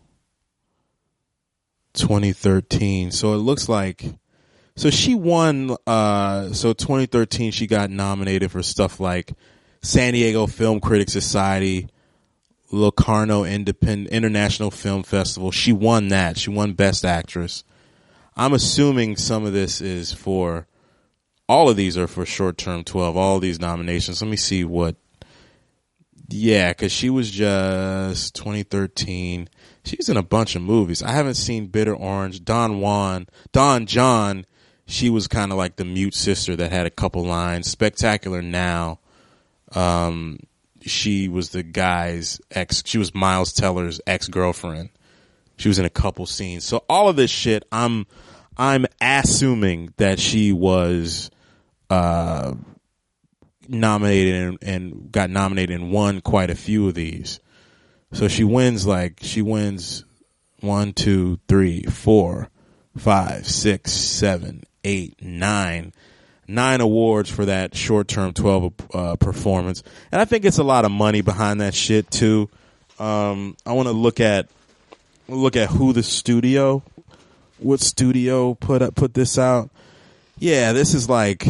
twenty thirteen. So it looks like, so she won, uh, so twenty thirteen she got nominated for stuff like San Diego Film Critics Society, Locarno Independent International Film Festival. She won that. She won Best Actress. I'm assuming some of this is for, all of these are for Short Term twelve, all of these nominations. Let me see what, yeah, because she was just twenty thirteen. She's in a bunch of movies. I haven't seen Bitter Orange. Don Juan, Don John, she was kind of like the mute sister that had a couple lines. Spectacular Now. Um, she was the guy's ex. She was Miles Teller's ex-girlfriend. She was in a couple scenes. So all of this shit, I'm, I'm assuming that she was, uh, nominated and, and got nominated and won quite a few of these. So she wins like, she wins one, two, three, four, five, six, seven, eight, nine. Nine awards for that Short Term twelve uh, performance. And I think it's a lot of money behind that shit too. Um, I want to look at look at who the studio, what studio put up, put this out. Yeah, this is like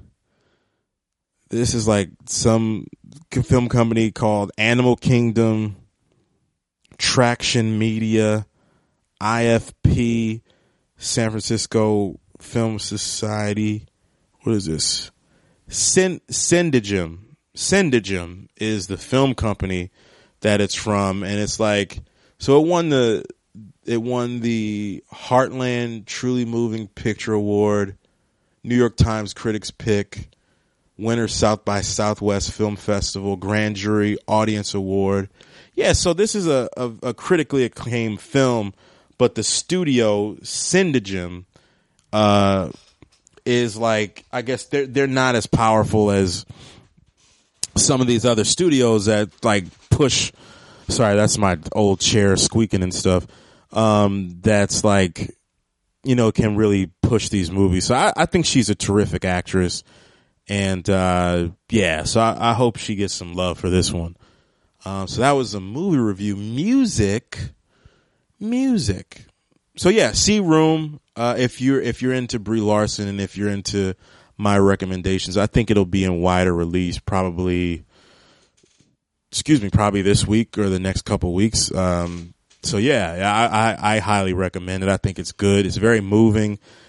this is like some film company called Animal Kingdom, Traction Media, I F P, San Francisco Film Society. What is this? Syndigem. Syndigem is the film company that it's from, and it's like, so it won the it won the Heartland Truly Moving Picture Award, New York Times Critics Pick, winner South by Southwest Film Festival, Grand Jury Audience Award. Yeah, so this is a, a, a critically acclaimed film, but the studio Syndigem, uh. is like, I guess they're they're not as powerful as some of these other studios that like push. Sorry, that's my old chair squeaking and stuff. Um, that's like, you know, can really push these movies. So I, I think she's a terrific actress, and uh, yeah. So I, I hope she gets some love for this one. Um, so that was a movie review. Music, music. So yeah, see Room. Uh, if you're if you're into Brie Larson and if you're into my recommendations, I think it'll be in wider release probably. Excuse me, probably this week or the next couple weeks. Um, so yeah, I, I I highly recommend it. I think it's good. It's very moving.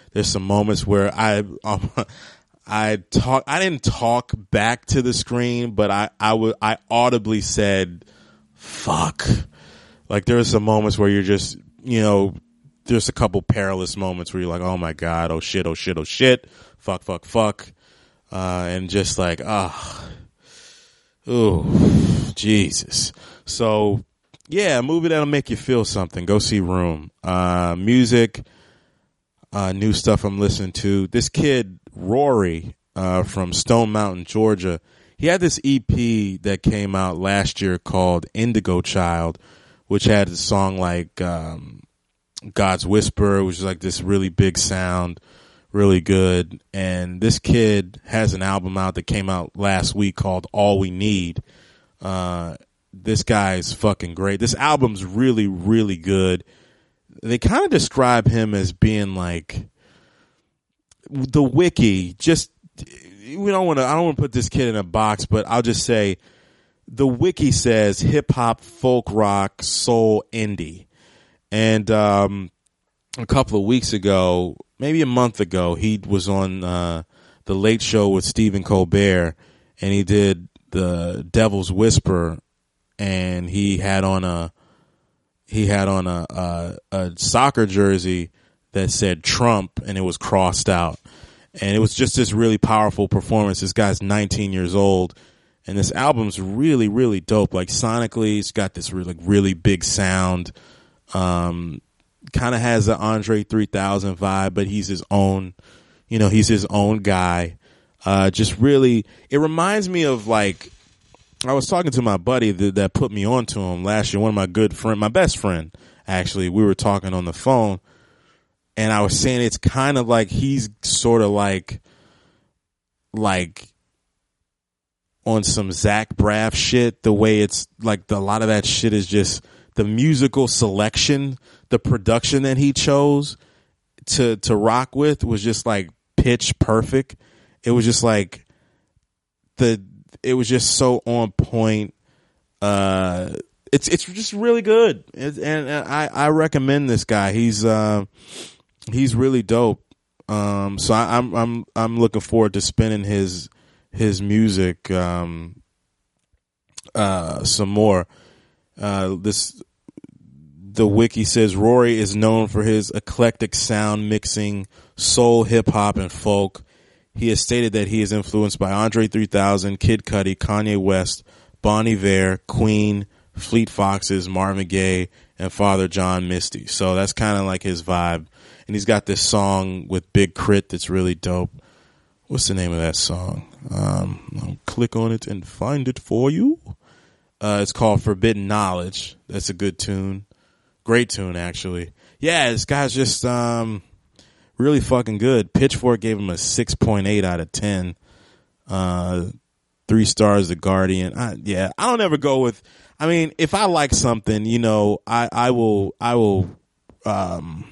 There's some moments where I um, I talk I didn't talk back to the screen, but I I would I audibly said fuck. Like there are some moments where you're just, you know, there's a couple perilous moments where you're like, oh my God, oh shit, oh shit, oh shit, fuck, fuck, fuck. Uh, and just like, ah, oh, oh, Jesus. So, yeah, a movie that'll make you feel something. Go see Room. Uh, music, uh, new stuff I'm listening to. This kid, Rory, uh, from Stone Mountain, Georgia, he had this E P that came out last year called Indigo Child, which had a song like um, God's Whisper, which is like this really big sound, really good. And this kid has an album out that came out last week called All We Need. Uh, this guy's fucking great. This album's really, really good. They kind of describe him as being like the wiki. Just we don't want to. I don't want to put this kid in a box, but I'll just say the wiki says hip hop, folk rock, soul, indie. And um, a couple of weeks ago, maybe a month ago, he was on uh, the Late Show with Stephen Colbert, and he did the Devil's Whisper, and he had on a he had on a, a, a soccer jersey that said Trump, and it was crossed out. And it was just this really powerful performance. This guy's nineteen years old, and this album's really, really dope. Like sonically, it's got this really, really big sound. Um, kind of has an Andre three thousand vibe, but he's his own, you know, he's his own guy. Uh, just really, it reminds me of like, I was talking to my buddy that, that put me on to him last year. One of my good friend, my best friend, actually, we were talking on the phone, and I was saying it's kind of like he's sort of like, like on some Zach Braff shit. The way it's like the, a lot of that shit is just the musical selection, the production that he chose to to rock with was just like pitch perfect. It was just like the it was just so on point. Uh, it's it's just really good, it, and, and I I recommend this guy. He's uh, he's really dope. Um, so I, I'm I'm I'm looking forward to spinning his his music um, uh, some more. Uh, this the wiki says Rory is known for his eclectic sound mixing soul, hip hop, and folk. He has stated that he is influenced by Andre three thousand, Kid Cudi, Kanye West, Bon Iver, Queen, Fleet Foxes, Marvin Gaye, and Father John Misty. So that's kind of like his vibe. And he's got this song with Big Crit that's really dope. What's the name of that song? Um, I'll click on it and find it for you. Uh, it's called Forbidden Knowledge. That's a good tune. Great tune, actually. Yeah, this guy's just um, really fucking good. Pitchfork gave him a six point eight out of ten. Uh, three stars, The Guardian. I, yeah, I don't ever go with, I mean, if I like something, you know, I, I will, I will, um,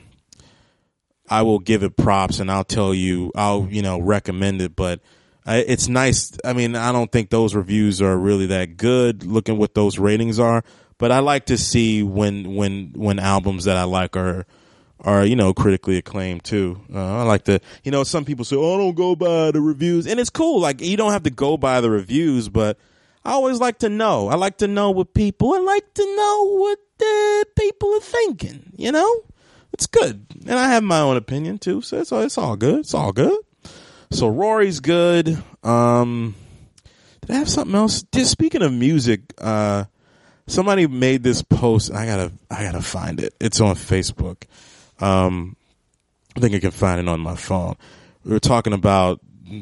I will give it props and I'll tell you, I'll, you know, recommend it, but uh, it's nice. I mean, I don't think those reviews are really that good looking what those ratings are, but I like to see when, when, when albums that I like are, are, you know, critically acclaimed too. Uh, I like to, you know, some people say, oh, I don't go by the reviews, and it's cool. Like, you don't have to go by the reviews, but I always like to know. I like to know what people, I like to know what the people are thinking, you know? It's good. And I have my own opinion too, so it's, it's all good. It's all good. So Rory's good. Um, did I have something else? Just speaking of music, uh, somebody made this post. I gotta, I gotta find it. It's on Facebook. Um, I think I can find it on my phone. We were talking about,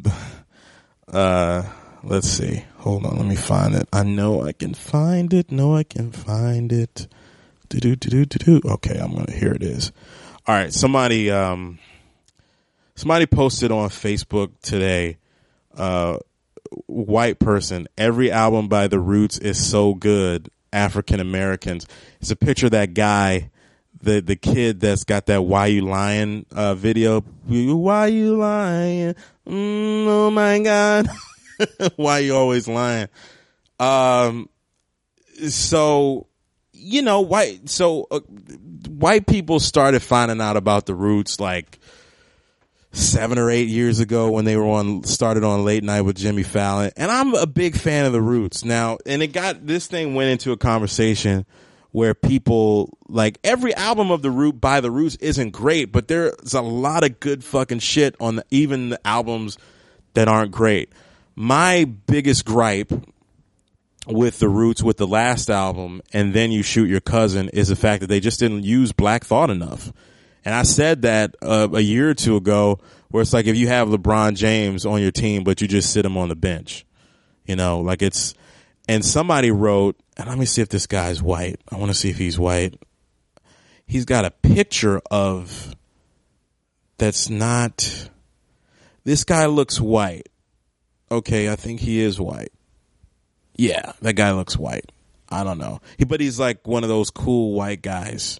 uh, let's see. Hold on. Let me find it. I know I can find it. No, I can find it. Do, do, do, do, do. Okay. I'm going to, here it is. All right. Somebody, um, somebody posted on Facebook today, uh, white person, every album by The Roots is so good. African Americans. It's a picture of that guy, the the kid that's got that "Why You Lying" uh, video. Why you lying? Mm, oh my God! Why you always lying? Um. So, you know, white. So uh, white people started finding out about The Roots like seven or eight years ago when they were on, started on Late Night with Jimmy Fallon. And I'm a big fan of the Roots now. And it got, this thing went into a conversation where people, like, every album of the Root by the Roots isn't great, but there's a lot of good fucking shit on the, even the albums that aren't great. My biggest gripe with the Roots, with the last album, and Then You Shoot Your Cousin, is the fact that they just didn't use Black Thought enough. And I said that uh, a year or two ago, where it's like if you have LeBron James on your team, but you just sit him on the bench, you know, like it's, and somebody wrote, and let me see if this guy's white. I want to see if he's white. He's got a picture of, that's not, this guy looks white. Okay, I think he is white. Yeah, that guy looks white. I don't know. He, but he's like one of those cool white guys.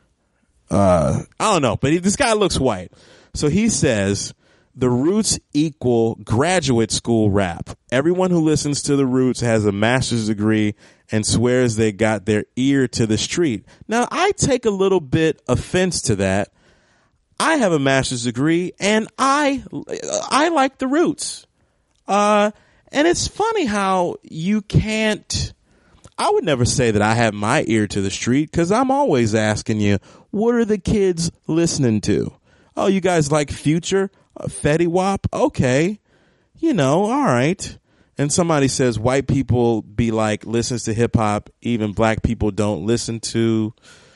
Uh, I don't know, but he, this guy looks white. So he says, the Roots equal graduate school rap. Everyone who listens to the Roots has a master's degree and swears they got their ear to the street. Now, I take a little bit offense to that. I have a master's degree and I, I like the Roots. Uh, and it's funny how you can't, I would never say that I have my ear to the street because I'm always asking you, what are the kids listening to? Oh, you guys like Future? Uh, Fetty Wap? Okay. You know, all right. And somebody says white people be like, listens to hip hop, even black people don't listen to.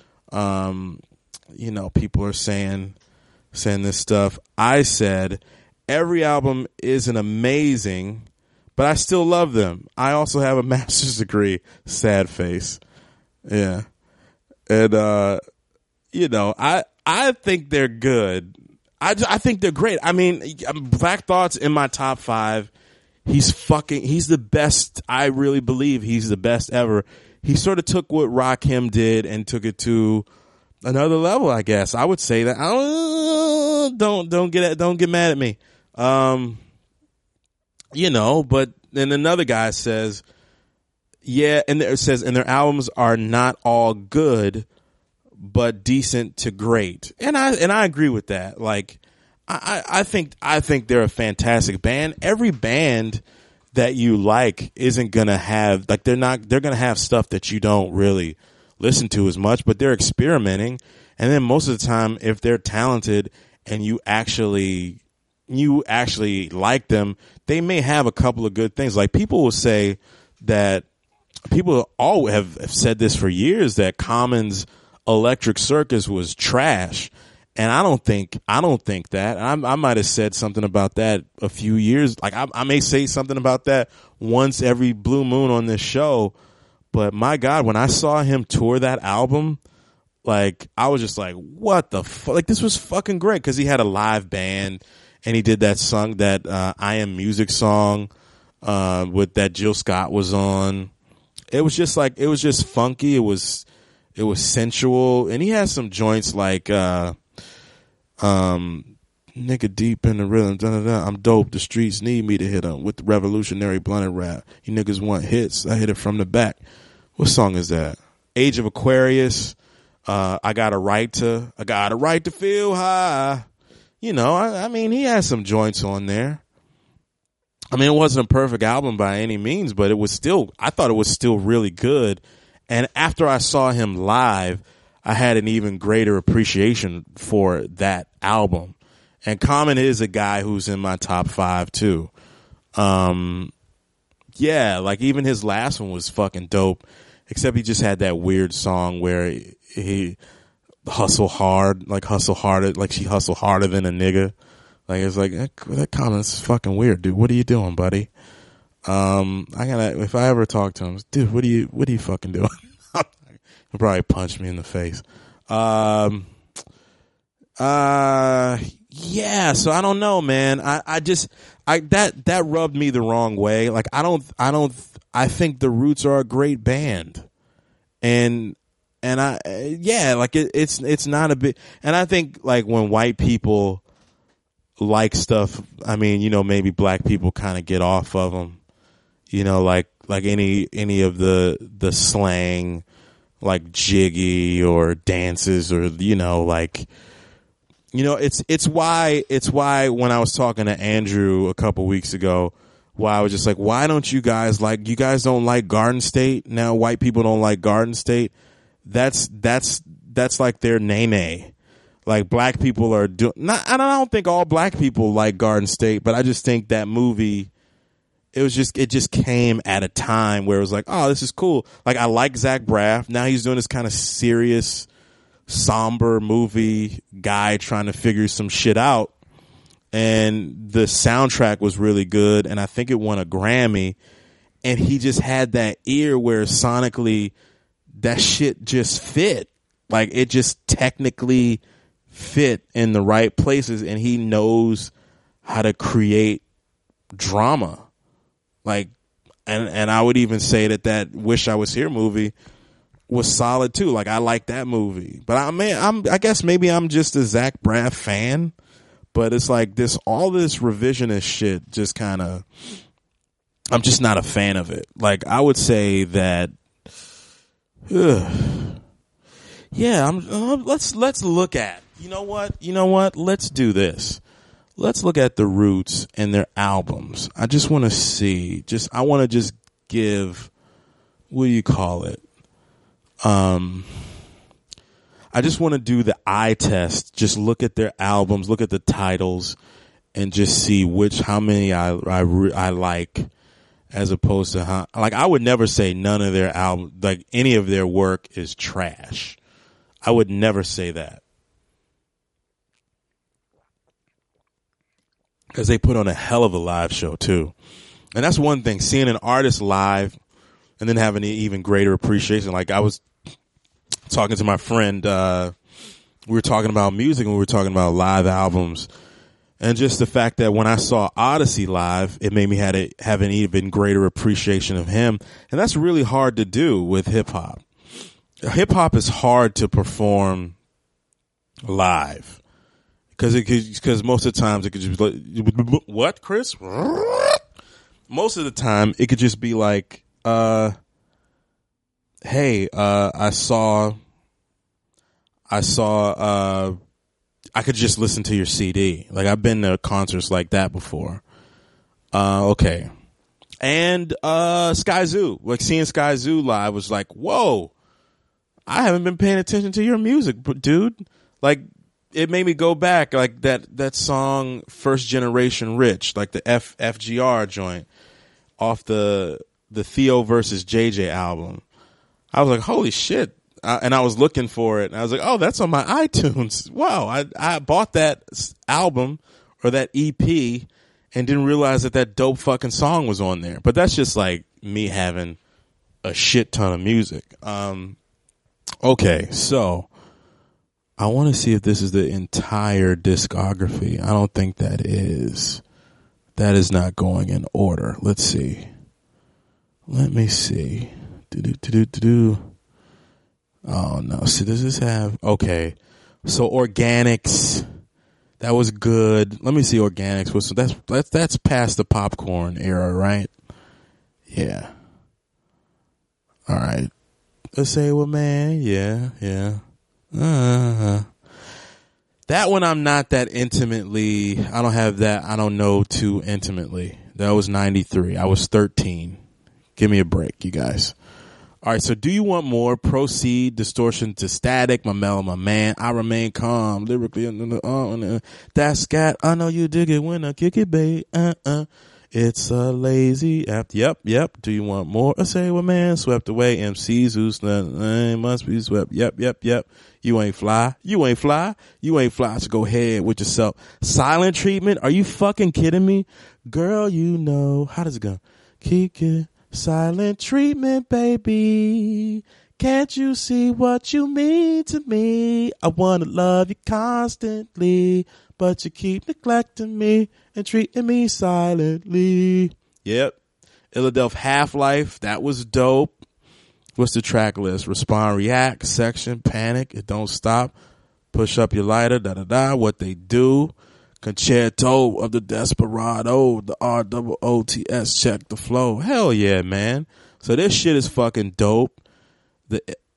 Um, you know, people are saying, saying this stuff. I said, every album isn't amazing, but I still love them. I also have a master's degree. Sad face. Yeah. And, uh, you know, I, I think they're good. I, I think they're great. I mean, Black Thought's in my top five. He's fucking, he's the best. I really believe he's the best ever. He sort of took what Rakim did and took it to another level, I guess. I would say that. I don't, don't, don't get, don't get mad at me. Um, you know, but then another guy says, yeah, and it says, and their albums are not all good, but decent to great. And I, and I agree with that. Like, I, I think, I think they're a fantastic band. Every band that you like isn't going to have, like, they're not, they're going to have stuff that you don't really listen to as much, but they're experimenting. And then most of the time, if they're talented and you actually, you actually like them, they may have a couple of good things. Like, people will say that, people all have, have said this for years, that Common's Electric Circus was trash, and I don't think I don't think that. I, I might have said something about that a few years. Like I, I may say something about that once every blue moon on this show. But my God, when I saw him tour that album, like I was just like, "What the fuck?" Like this was fucking great because he had a live band and he did that song, that uh, I Am Music song, uh, with that Jill Scott was on. It was just like it was just funky. It was. It was sensual, and he has some joints like, uh, um, nigga deep in the rhythm, da, da, da. I'm dope. The streets need me to hit them with the revolutionary blunted rap. You niggas want hits. I hit it from the back. What song is that? Age of Aquarius. Uh, I got a right to, I got a right to feel high. You know, I, I mean, he has some joints on there. I mean, it wasn't a perfect album by any means, but it was still, I thought it was still really good. And after I saw him live, I had an even greater appreciation for that album. And Common is a guy who's in my top five too. Um, yeah, like even his last one was fucking dope, except he just had that weird song where he, he hustle hard, like hustle harder, like she hustle harder than a nigga. Like it's like, that, that Common's fucking weird, dude. What are you doing, buddy? Um, I gotta, if I ever talk to him, dude, what are you, what are you fucking doing? He'll probably punch me in the face. Um, uh, yeah, so I don't know, man. I, I just, I, that, that rubbed me the wrong way. Like, I don't, I don't, I think the Roots are a great band. And, and I, yeah, like it, it's, it's not a bit, and I think like when white people like stuff, I mean, you know, maybe black people kind of get off of them. You know, like like any any of the the slang, like jiggy or dances, or you know, like You know, it's it's why it's why when I was talking to Andrew a couple weeks ago, why I was just like, why don't you guys like you guys don't like Garden State? Now white people don't like Garden State. That's that's that's like their nay-nay. Like black people are doing not I don't think all black people like Garden State, but I just think that movie it was just it just came at a time where it was like, oh, this is cool. Like I like Zach Braff. Now he's doing this kind of serious, somber movie guy trying to figure some shit out. And the soundtrack was really good, and I think it won a Grammy. And he just had that ear where sonically that shit just fit. Like it just technically fit in the right places, and he knows how to create drama. Like, and and I would even say that that Wish I Was Here movie was solid too. Like I like that movie, but I mean, I'm I guess maybe I'm just a Zach Braff fan. But it's like this, all this revisionist shit just kind of, I'm just not a fan of it. Like I would say that, ugh, yeah, I'm, uh, let's, let's look at, you know what, you know what, let's do this. Let's look at the Roots and their albums. I just want to see, just, I want to just give, what do you call it? Um, I just want to do the eye test. Just look at their albums, look at the titles, and just see which, how many I I, I like, as opposed to how, like I would never say none of their album, like any of their work is trash. I would never say that, because they put on a hell of a live show too, and that's one thing. Seeing an artist live, and then having an even greater appreciation. Like I was talking to my friend, uh, we were talking about music and we were talking about live albums, and just the fact that when I saw Odyssey live, it made me had a, have an even greater appreciation of him. And that's really hard to do with hip hop. Hip hop is hard to perform live because it because most of the times it could just be like, what, Chris? Most of the time it could just be like, uh, hey, uh, I saw, I saw, uh, I could just listen to your C D. Like I've been to concerts like that before. Uh, okay. And, uh, Sky Zoo, like seeing Sky Zoo live was like, whoa, I haven't been paying attention to your music, but dude, like it made me go back, like that, that song First Generation Rich, like the F, FGR joint off the, the Theo versus J J album. I was like, holy shit. Uh, and I was looking for it. And I was like, oh, that's on my iTunes. Wow. I, I bought that album or that E P and didn't realize that that dope fucking song was on there. But that's just like me having a shit ton of music. Um, okay. So I want to see if this is the entire discography. I don't think that is. That is not going in order. Let's see. Let me see. Do do do do do. Oh no! See, does this have? Okay, so Organics, that was good. Let me see Organics. What's that's that's that's past the popcorn era, right? Yeah. All right. Let's say, well, man, yeah, yeah. Uh-huh. That one I'm not that intimately. I don't have that. I don't know too intimately. That was ninety-three. I was thirteen. Give me a break, you guys. All right, so do you want more? Proceed, distortion to static, my mellow, my man. I remain calm, lyrically. Uh, that scat, I know you dig it when I kick it, babe. Uh, uh. It's a lazy app. Yep, yep. Do you want more? I say, well, man, swept away. M Cs who's must be swept. Yep, yep, yep. You ain't fly. You ain't fly. You ain't fly. So go ahead with yourself. Silent treatment. Are you fucking kidding me? Girl, you know. How does it go? Kick it. Silent treatment, baby. Can't you see what you mean to me? I want to love you constantly, but you keep neglecting me and treating me silently. Yep. Illadelph Half-Life, that was dope. What's the track list? Respond, React, Section, Panic, It Don't Stop, Push Up Your Lighter, da-da-da, What They Do, Concerto of the Desperado, the R O O T S, Check the Flow. Hell yeah, man. So this shit is fucking dope. The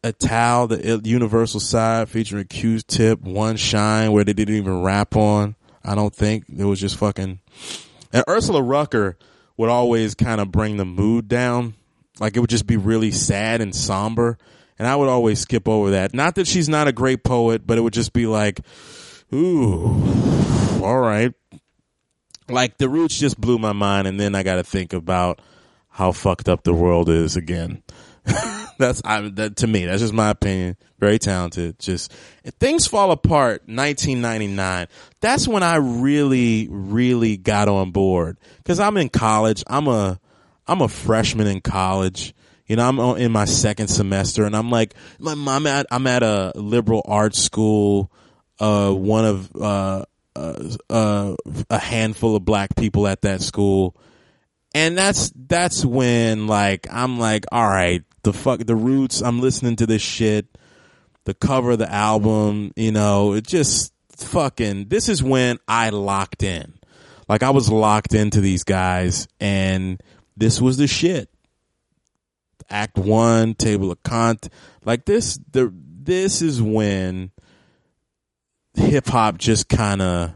Ital, the Universal Side, featuring Q-Tip, One Shine, where they didn't even rap on. I don't think it was just fucking. And Ursula Rucker would always kind of bring the mood down. Like, it would just be really sad and somber. And I would always skip over that. Not that she's not a great poet, but it would just be like, ooh, all right. Like, The Roots just blew my mind. And then I got to think about how fucked up the world is again. That's I, that, to me, that's just my opinion. Very talented. Just if things fall apart. nineteen ninety-nine. That's when I really, really got on board. Because I'm in college. I'm a, I'm a freshman in college. You know, I'm in my second semester, and I'm like, my mom. At, I'm at a liberal arts school. Uh, one of uh, uh, uh, a handful of black people at that school, and that's that's when like I'm like, all right. The fuck, the Roots, I'm listening to this shit, the cover of the album, you know, it just fucking, this is when I locked in. Like, I was locked into these guys, and this was the shit. Act One, Table of Cont, like this, the, this is when hip hop just kind of,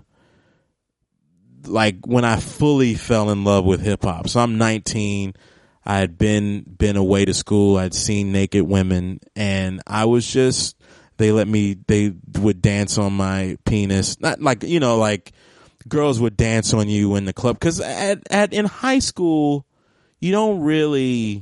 like, when I fully fell in love with hip hop. So I'm nineteen. I had been been away to school. I'd seen naked women, and I was just, they let me, they would dance on my penis. Not like, you know, like girls would dance on you in the club. Because at, at in high school, you don't really,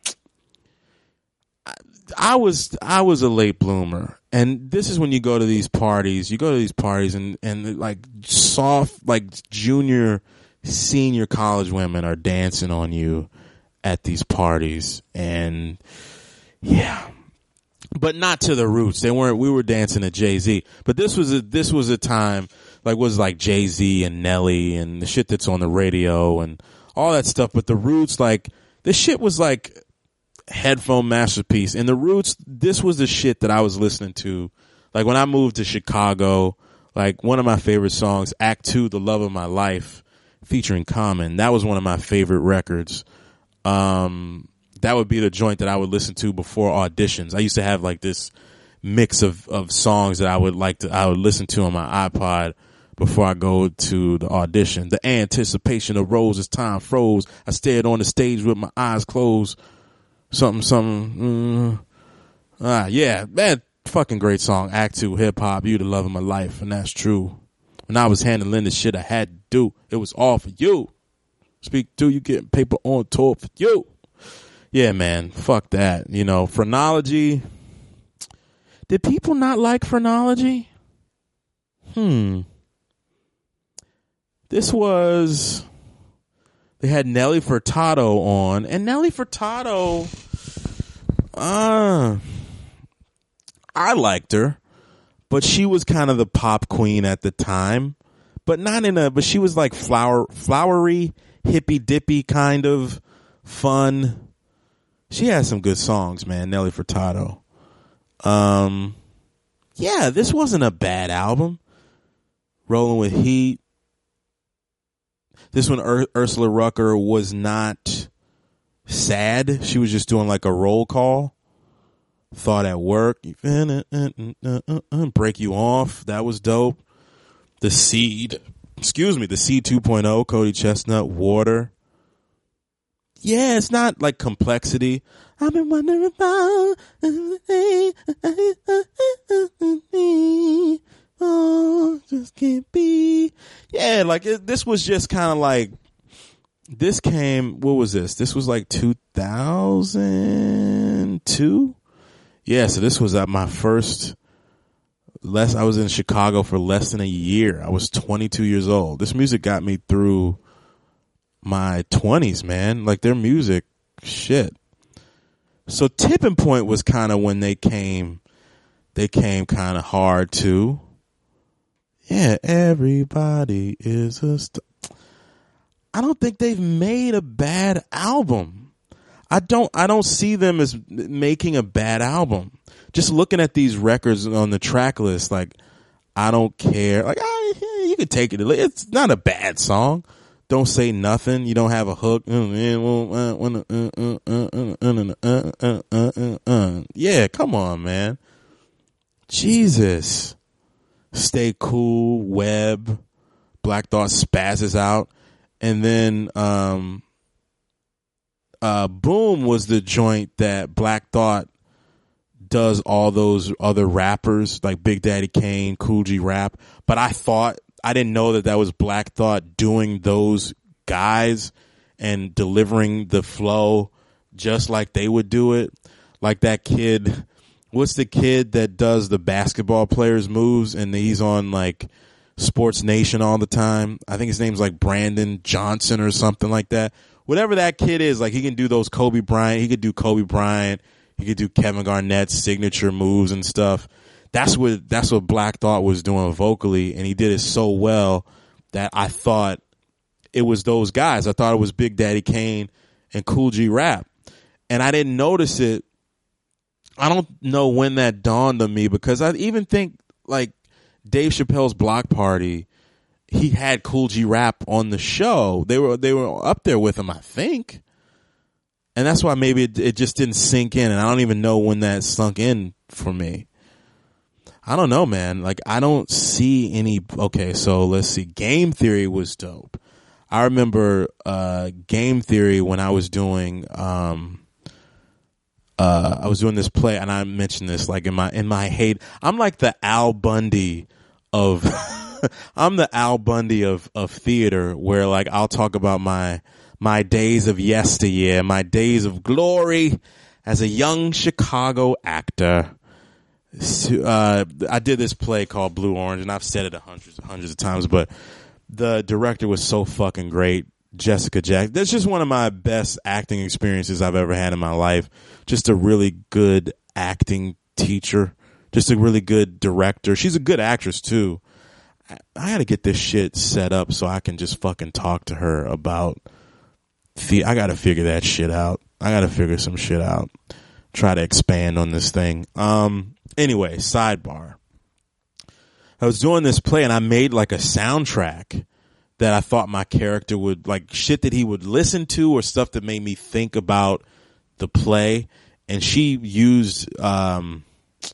I, I was I was a late bloomer. And this is when you go to these parties. You go to these parties, and, and like soft, like junior, senior college women are dancing on you at these parties, and yeah, but not to the Roots. They weren't. We were dancing to Jay-Z, but this was a this was a time like was like Jay-Z and Nelly and the shit that's on the radio and all that stuff. But the Roots, like, this shit was like headphone masterpiece. And the Roots, this was the shit that I was listening to. Like, when I moved to Chicago, like, one of my favorite songs, Act Two, The Love of My Life, featuring Common. That was one of my favorite records. Um, that would be the joint that I would listen to before auditions. I used to have like this mix of, of songs that I would like to, I would listen to on my iPod before I go to the audition. The anticipation arose as time froze. I stared on the stage with my eyes closed. Something, something. Mm, ah, yeah, man, fucking great song. Act Two, hip hop, you the love of my life, and that's true. When I was handling the shit I had to do, it was all for you. Speak to you, getting paper on tour for you. Yeah, man, fuck that. You know, Phrenology. Did people not like Phrenology? Hmm. This was, they had Nelly Furtado on, and Nelly Furtado, uh, I liked her, but she was kind of the pop queen at the time, but not in a, but she was like flower, flowery, hippy dippy kind of fun. She has some good songs, man. Nelly Furtado. Um, yeah, this wasn't a bad album. Rolling with Heat. This one, Ur- Ursula Rucker was not sad. She was just doing like a roll call. Thought at Work. Break You Off. That was dope. The Seed. Excuse me, The Seed two point oh, Cody Chestnut, Water. Yeah, it's not like Complexity. I've been wondering about, oh, just can't be. Yeah, like it, this was just kind of like, this came, what was this? This was like two thousand two? Yeah, so this was at my first, less, I was in Chicago for less than a year. I was twenty-two years old. This music got me through my twenties, man. Like, their music, shit. So Tipping Point was kind of when they came, they came kind of hard too. Yeah, everybody is a st- I don't think they've made a bad album. I don't, I don't see them as making a bad album. Just looking at these records on the track list, like, I don't care. Like, I, you can take it. It's not a bad song. don't say nothing. You don't have a hook. Yeah, come on, man. Jesus. Stay Cool, Web, Black Thought spazzes out. And then um, uh, Boom was the joint that Black Thought does all those other rappers like Big Daddy Kane, Kool G Rap. But I thought, I didn't know that that was Black Thought doing those guys and delivering the flow just like they would do it. Like that kid... What's the kid that does the basketball players' moves and he's on like Sports Nation all the time? I think his name's like Brandon Johnson or something like that. Whatever that kid is, like he can do those Kobe Bryant. He could do Kobe Bryant. He could do Kevin Garnett's signature moves and stuff. That's what that's what Black Thought was doing vocally, and he did it so well that I thought it was those guys. I thought it was Big Daddy Kane and Kool G Rap, and I didn't notice it. I don't know when that dawned on me because I even think like Dave Chappelle's Block Party, he had Kool G Rap on the show. They were they were up there with him, I think, and that's why maybe it, it just didn't sink in. And I don't even know when that sunk in for me. I don't know, man. Like I don't see any. Okay, so let's see. Game Theory was dope. I remember uh, Game Theory when I was doing. Um, Uh, I was doing this play, and I mentioned this like in my in my hate. I'm like the Al Bundy of, I'm the Al Bundy of of theater, where like I'll talk about my my days of yesteryear, my days of glory as a young Chicago actor. Uh, I did this play called Blue Orange, and I've said it hundreds hundreds of times, but the director was so fucking great. Jessica Jack. That's just one of my best acting experiences I've ever had in my life. Just a really good acting teacher. Just a really good director. She's a good actress too. I, I gotta get this shit set up so I can just fucking talk to her about the, I gotta figure that shit out. I gotta figure some shit out. Try to expand on this thing. Um, anyway, sidebar. I was doing this play and I made like a soundtrack that I thought my character would like, shit that he would listen to or stuff that made me think about the play. And she used, um,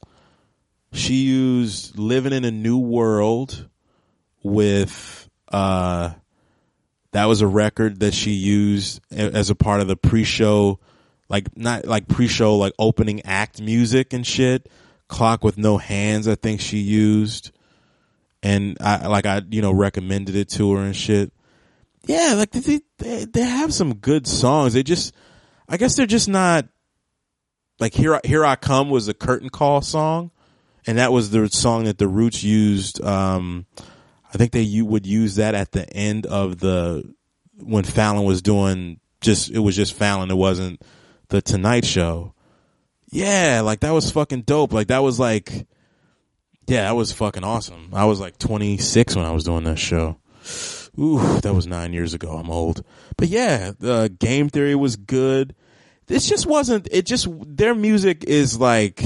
she used Living in a New World with, uh, that was a record that she used as a part of the pre-show, like not like pre-show, like opening act music and shit. Clock with No Hands, I think she used. And I, like I, you know, recommended it to her and shit. Yeah, like they, they, they have some good songs. They just, I guess they're just not, like Here, I, Here I Come was a curtain call song. And that was the song that the Roots used. Um, I think they you would use that at the end of the, when Fallon was doing just, it was just Fallon. It wasn't the Tonight Show. Yeah, like that was fucking dope. Like that was like, yeah, that was fucking awesome. I was like twenty-six when I was doing that show. Ooh, that was nine years ago. I'm old. But yeah, the Game Theory was good. This just wasn't, it just, their music is like,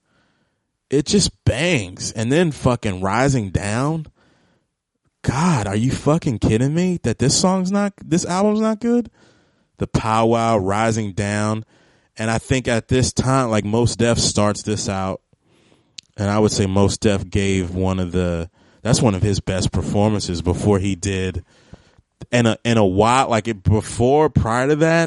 it just bangs. And then fucking Rising Down. God, are you fucking kidding me that this song's not, this album's not good? The Powwow, Rising Down. And I think at this time, like Mos Def starts this out. And I would say Mos Def gave one of the, that's one of his best performances before he did, in a, in a while, like it before, prior to that.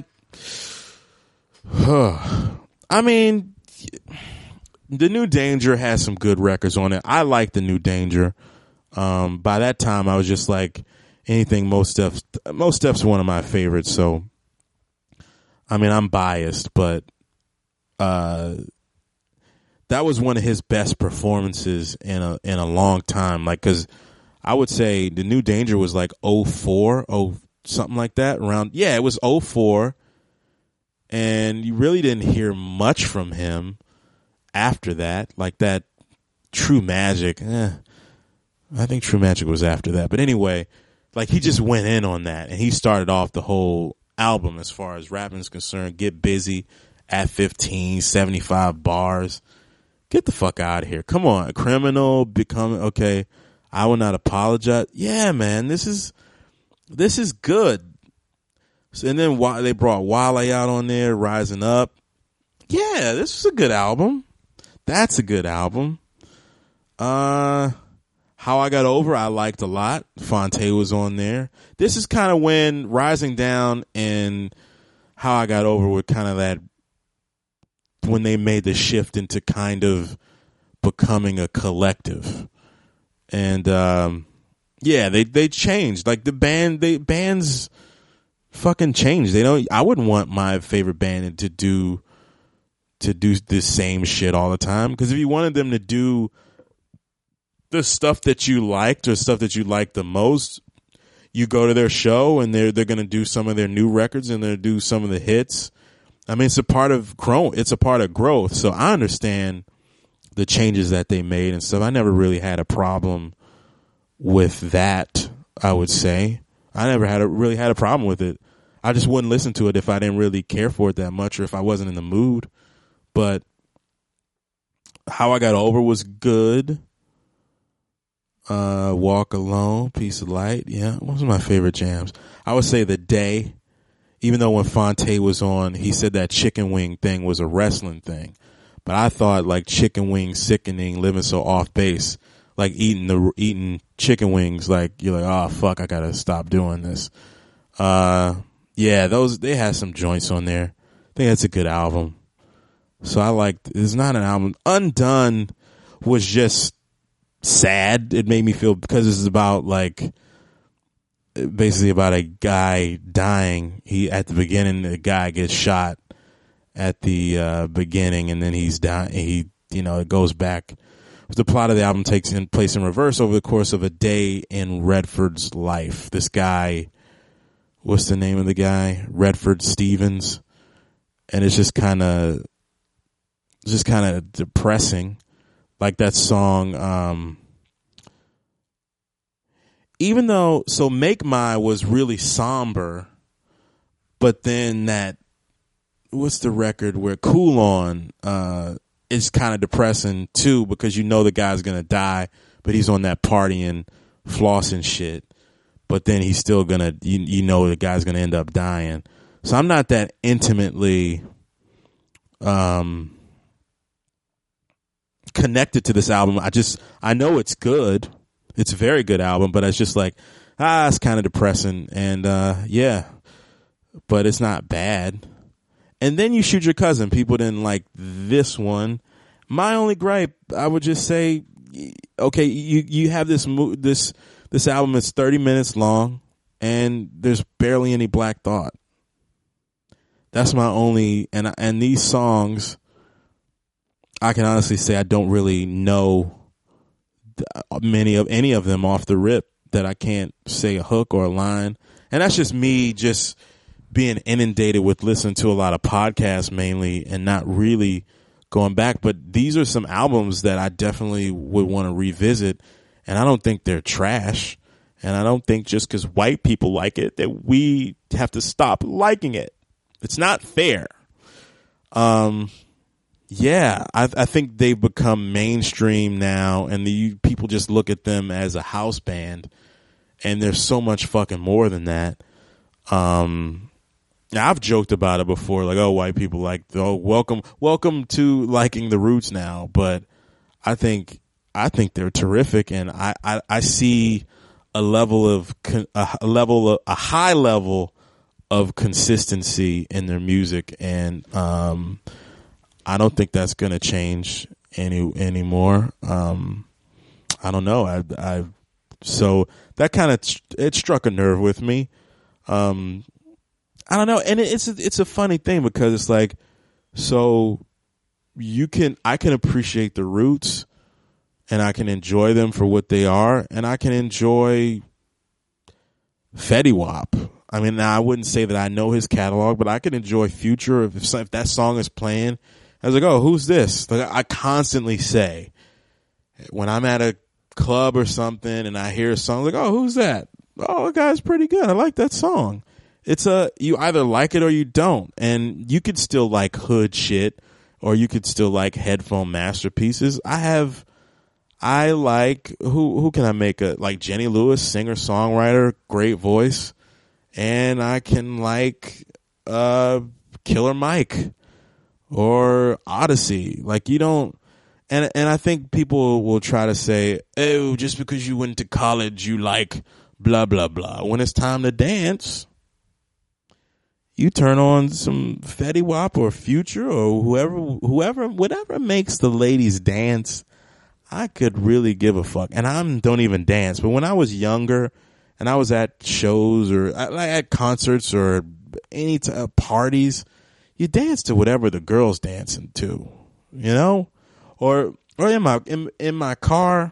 I mean, The New Danger has some good records on it. I like The New Danger. Um, by that time, I was just like, anything Mos Def, Mos Def's one of my favorites. So, I mean, I'm biased, but, uh, that was one of his best performances in a in a long time. Like, cause I would say The New Danger was like oh four, oh something like that. Around, yeah, it was oh four, and you really didn't hear much from him after that. Like that True Magic, eh, I think True Magic was after that. But anyway, like he just went in on that, and he started off the whole album as far as rapping is concerned. Get Busy at fifteen, seventy-five bars. Get the fuck out of here. Come on. Criminal, Becoming, okay. I Will Not Apologize. Yeah, man. This is, this is good. So, and then they brought Wale out on there, Rising Up. Yeah, this is a good album. That's a good album. Uh, How I Got Over, I liked a lot. Fonte was on there. This is kind of when Rising Down and How I Got Over were kind of that, when they made the shift into kind of becoming a collective. And, um, yeah, they, they changed. Like the band, they bands fucking changed. They don't, I wouldn't want my favorite band to do, to do the same shit all the time. Cause if you wanted them to do the stuff that you liked or stuff that you liked the most, you go to their show and they're, they're going to do some of their new records and they're do some of the hits. I mean, it's a part of growth. It's a part of growth. So I understand the changes that they made and stuff. I never really had a problem with that, I would say. I never had a, really had a problem with it. I just wouldn't listen to it if I didn't really care for it that much or if I wasn't in the mood. But How I Got Over was good. Uh, Walk Alone, Piece of Light. Yeah, what was my favorite jams? I would say The Day. Even though when Fonte was on, he said that chicken wing thing was a wrestling thing. But I thought like chicken wing sickening, living so off base, like eating the eating chicken wings, like you're like, oh fuck, I gotta stop doing this. Uh, yeah, those they had some joints on there. I think that's a good album. So I liked. It's not an album. Undone was just sad. It made me feel because it's about like. Basically about a guy dying. He at the beginning, the guy gets shot at the uh, beginning, and then he's dying. He, you know, it goes back. The plot of the album takes in place in reverse over the course of a day in Redford's life. This guy, what's the name of the guy? Redford Stevens, and it's just kind of, just kind of depressing, like that song. Um, Even though, so Make My was really somber, but then that, what's the record where Cool On, uh, is kind of depressing too, because you know the guy's going to die, but he's on that partying, flossing shit, but then he's still going to, you, you know the guy's going to end up dying. So I'm not that intimately, um, connected to this album. I just, I know it's good. It's a very good album, but it's just like, ah, it's kind of depressing. And, uh, yeah, but it's not bad. And then You Shoot Your Cousin. People didn't like this one. My only gripe, I would just say, okay, you, you have this, mo- this, this album is thirty minutes long and there's barely any Black Thought. That's my only, and, and these songs, I can honestly say I don't really know many of any of them off the rip, that I can't say a hook or a line. And that's just me just being inundated with listening to a lot of podcasts mainly and not really going back. But these are some albums that I definitely would want to revisit, and I don't think they're trash. And I don't think just because white people like it that we have to stop liking it. It's not fair. Um, Yeah, I, I think they've become mainstream now, and the people just look at them as a house band, and there's so much fucking more than that. Um, I've joked about it before, like, oh, white people like, oh, welcome, welcome to liking the Roots now. But I think, I think they're terrific, and I, I, I see a level of a level of a high level of consistency in their music, and um. I don't think that's going to change any anymore. Um, I don't know. I, I, so that kind of, it struck a nerve with me. Um, I don't know. And it, it's, a, it's a funny thing because it's like, so you can, I can appreciate the Roots and I can enjoy them for what they are. And I can enjoy Fetty Wap. I mean, now I wouldn't say that I know his catalog, but I can enjoy Future if, if that song is playing. I was like, oh, who's this? Like, I constantly say when I'm at a club or something and I hear a song, like, oh, who's that? Oh, that guy's pretty good. I like that song. It's a, you either like it or you don't. And you could still like hood shit, or you could still like headphone masterpieces. I have, I like, who, who can I make a, like Jenny Lewis, singer, songwriter, great voice. and I can like uh, Killer Mike or Odyssey. Like you don't, and and I think people will try to say, oh, just because you went to college, you like blah blah blah. When it's time to dance, you turn on some Fetty Wap or Future or whoever, whoever, whatever makes the ladies dance. I could really give a fuck. And I don't even dance. But when I was younger and I was at shows or at, like at concerts or any t- uh, parties, you dance to whatever the girls dancing to, you know, or, or in my, in, in my car,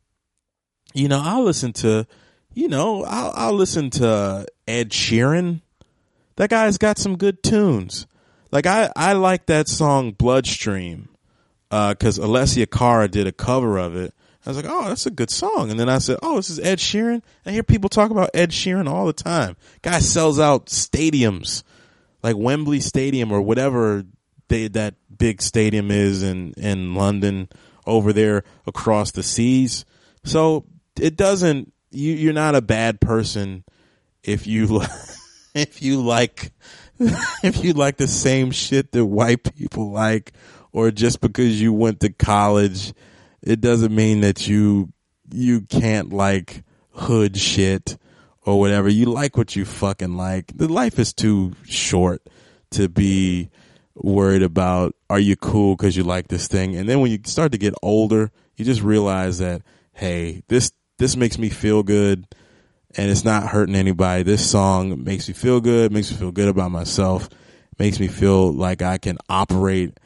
you know, I'll listen to, you know, I'll, I'll listen to Ed Sheeran. That guy's got some good tunes. Like I, I like that song Bloodstream. Uh, cause Alessia Cara did a cover of it. I was like, oh, that's a good song. And then I said, oh, this is Ed Sheeran. I hear people talk about Ed Sheeran all the time. Guy sells out stadiums like Wembley Stadium or whatever they, that big stadium is in, in London over there across the seas. So it doesn't, you, you're not a bad person if you, if you like, if you like the same shit that white people like, or just because you went to college, it doesn't mean that you you can't like hood shit or whatever. You like what you fucking like. The life is too short to be worried about, are you cool because you like this thing? And then when you start to get older, you just realize that, hey, this this makes me feel good and it's not hurting anybody. This song makes me feel good, makes me feel good about myself, makes me feel like I can operate.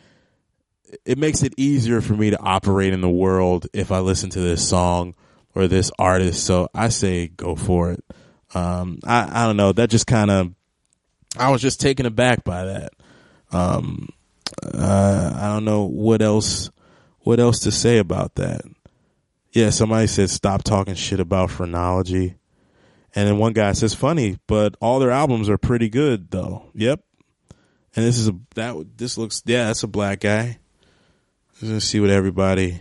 It makes it easier for me to operate in the world if I listen to this song or this artist. So I say go for it. Um, I, I don't know. That just kind of, I was just taken aback by that. Um, uh, I don't know what else, what else to say about that. Yeah. Somebody said, stop talking shit about phrenology. And then one guy says, funny, but all their albums are pretty good though. Yep. And this is a, that, this looks, yeah, that's a black guy. Let's see what everybody.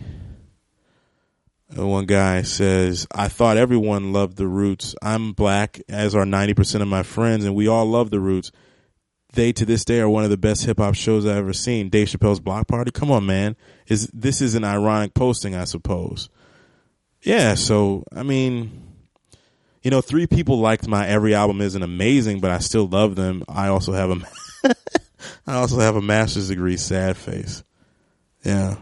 One guy says, I thought everyone loved the Roots. I'm black, as are ninety percent of my friends, and we all love the Roots. They, to this day, are one of the best hip-hop shows I've ever seen. Dave Chappelle's Block Party? Come on, man. Is This is an ironic posting, I suppose. Yeah, so, I mean, you know, three people liked my Every Album Isn't Amazing, but I still love them. I also have a, I also have a master's degree, sad face. Yeah.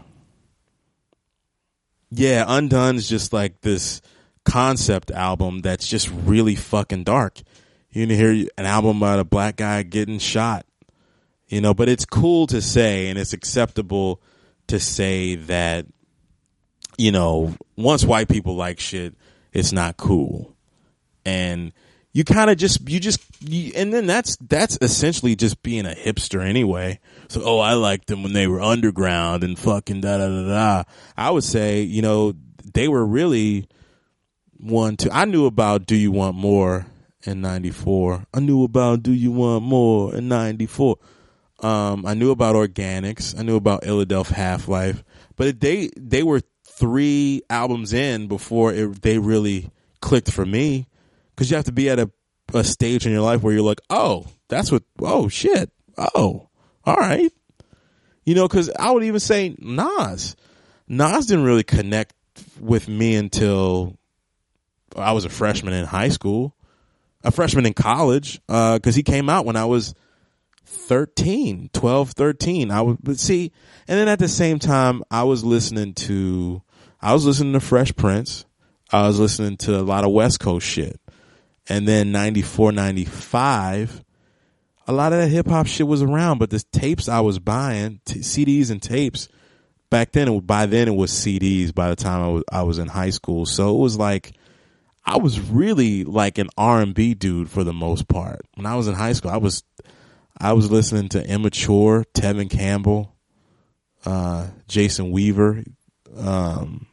Yeah, Undone's just like this concept album that's just really fucking dark. You're going to hear an album about a black guy getting shot, you know, but it's cool to say and it's acceptable to say that, you know, once white people like shit, it's not cool. And you kind of just, you just, you, and then that's, that's essentially just being a hipster anyway. So, oh, I liked them when they were underground and fucking da da da da. I would say, you know, they were really one to, I knew about Do You Want More in ninety-four. I knew about Do You Want More in ninety-four. Um, I knew about Organics. I knew about Illadelph Half-Life. But they, they were three albums in before it, they really clicked for me. Because you have to be at a, a stage in your life where you're like, oh, that's what, oh, shit. Oh, all right. You know, because I would even say Nas. Nas didn't really connect with me until I was a freshman in high school, a freshman in college, because uh, he came out when I was thirteen, twelve, thirteen. I would, but see, and then at the same time, I was listening to, I was listening to Fresh Prince. I was listening to a lot of West Coast shit. And then ninety-four, ninety-five, a lot of that hip hop shit was around, but the tapes I was buying, t- C Ds and tapes, back then, it, by then it was C Ds by the time I was, I was in high school. So it was like, I was really like an R and B dude for the most part. When I was in high school, I was, I was listening to Immature, Tevin Campbell, uh, Jason Weaver, um,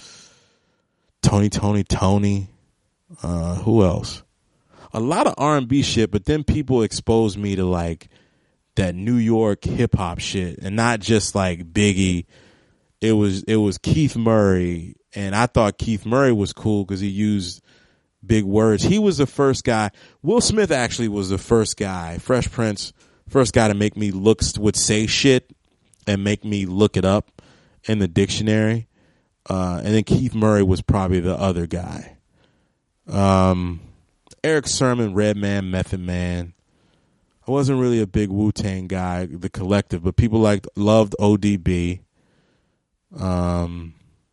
Tony, Tony, Tony. Uh, who else? A lot of R and B shit, but then people exposed me to like that New York hip hop shit, and not just like Biggie. It was it was Keith Murray, and I thought Keith Murray was cool because he used big words. He was the first guy. Will Smith actually was the first guy, Fresh Prince, first guy to make me look, would say shit and make me look it up in the dictionary. Uh, and then Keith Murray was probably the other guy. Um, Eric Sermon, Redman, Method Man. I wasn't really a big Wu-Tang guy, the Collective, but people liked, loved O D B. Um,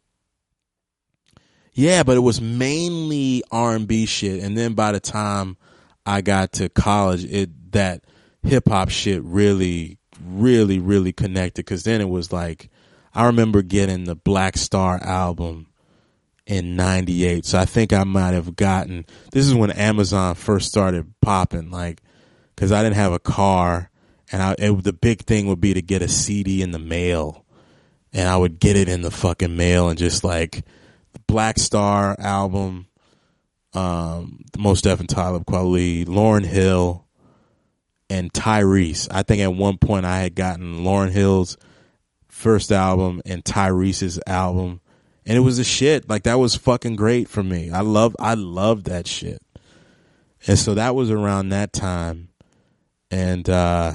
yeah, but it was mainly R and B shit. And then by the time I got to college, it that hip hop shit really, really, really connected. Because then it was like, I remember getting the Black Star album in ninety-eight. So I think I might have gotten, this is when Amazon first started popping, like, because I didn't have a car, and I, it, the big thing would be to get a C D in the mail, and I would get it in the fucking mail, and just like the Black Star album, um, the Mos Def and Talib Kweli, Lauryn Hill, and Tyrese. I think at one point I had gotten Lauryn Hill's first album and Tyrese's album, and it was a shit. Like, that was fucking great for me. I love, I loved that shit, and so that was around that time. And, uh,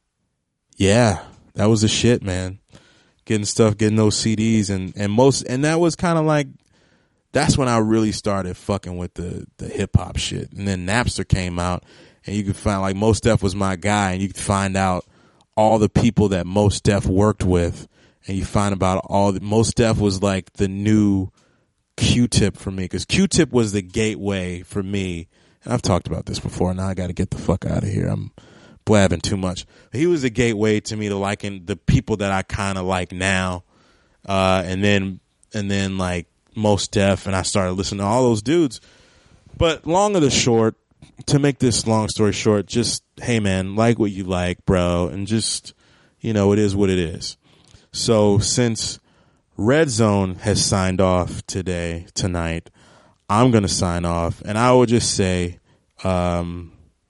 yeah, that was the shit, man. Getting stuff, getting those C Ds, and, and most, and that was kind of like, that's when I really started fucking with the, the hip hop shit. And then Napster came out, and you could find, like, Mos Def was my guy, and you could find out all the people that Mos Def worked with, and you find about all the, Mos Def was like the new Q-Tip for me, because Q-Tip was the gateway for me. And I've talked about this before. Now I got to get the fuck out of here. I'm blabbing too much. He was a gateway to me to liking the people that I kind of like now, uh, and then and then like Mos Def, and I started listening to all those dudes. But long or the short, to make this long story short, just hey man, like what you like, bro, and just, you know, it is what it is. So since Red Zone has signed off today tonight, I'm gonna sign off, and I will just say, um.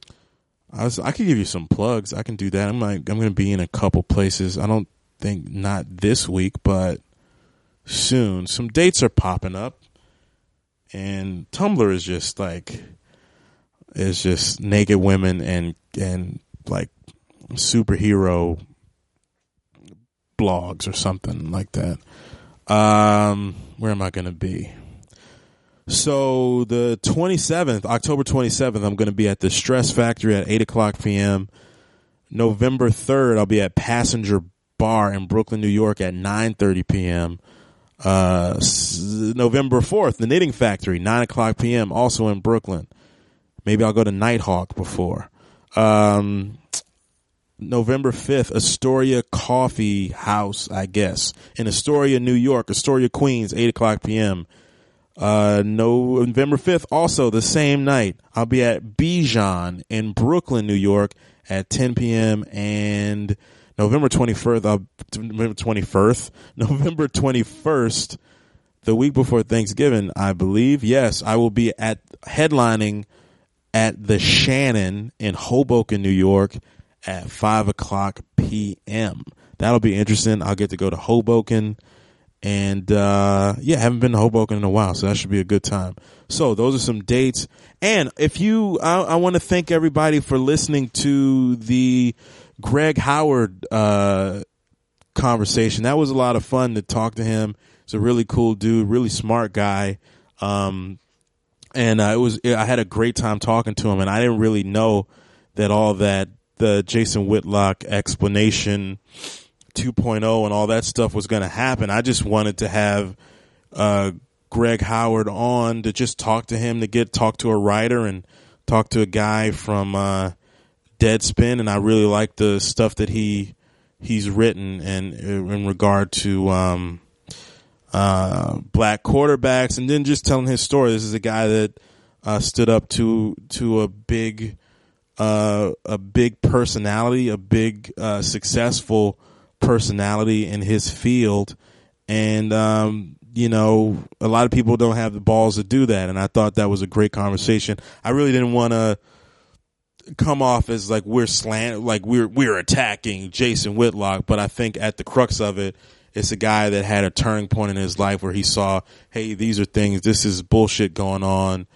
I, was, I could give you some plugs. I can do that. I'm like, I'm going to be in a couple places. I don't think not this week, but soon. Some dates are popping up, and Tumblr is just like, it's just naked women and and like superhero blogs or something like that. Um, where am I going to be? So the twenty-seventh, October twenty-seventh, I'm going to be at the Stress Factory at eight o'clock p.m. November third, I'll be at Passenger Bar in Brooklyn, New York at nine thirty p.m. Uh, November fourth, the Knitting Factory, nine o'clock p.m., also in Brooklyn. Maybe I'll go to Nighthawk before. Um, November fifth, Astoria Coffee House, I guess, in Astoria, New York, Astoria, Queens, eight o'clock p.m. Uh, no, November fifth, also the same night, I'll be at Bijan in Brooklyn, New York at ten p.m. And November twenty-first, uh, November twenty-first, November twenty-first, the week before Thanksgiving, I believe. Yes, I will be at headlining at the Shannon in Hoboken, New York at five o'clock p.m. That'll be interesting. I'll get to go to Hoboken. And, uh, yeah, haven't been to Hoboken in a while, so that should be a good time. So those are some dates. And if you, I, I want to thank everybody for listening to the Greg Howard, uh, conversation. That was a lot of fun to talk to him. He's a really cool dude, really smart guy. Um, and, uh, it was, I had a great time talking to him, and I didn't really know that all that, the Jason Whitlock explanation two point oh and all that stuff was going to happen. I just wanted to have uh, Greg Howard on to just talk to him, to get talk to a writer and talk to a guy from uh, Deadspin, and I really like the stuff that he he's written and in regard to um, uh, black quarterbacks, and then just telling his story. This is a guy that uh, stood up to to a big uh, a big personality, a big uh, successful personality in his field, and um you know, a lot of people don't have the balls to do that, and I thought that was a great conversation. I really didn't want to come off as like we're slant like we're we're attacking Jason Whitlock, but I think at the crux of it, it's a guy that had a turning point in his life where he saw, hey, these are things, this is bullshit going on,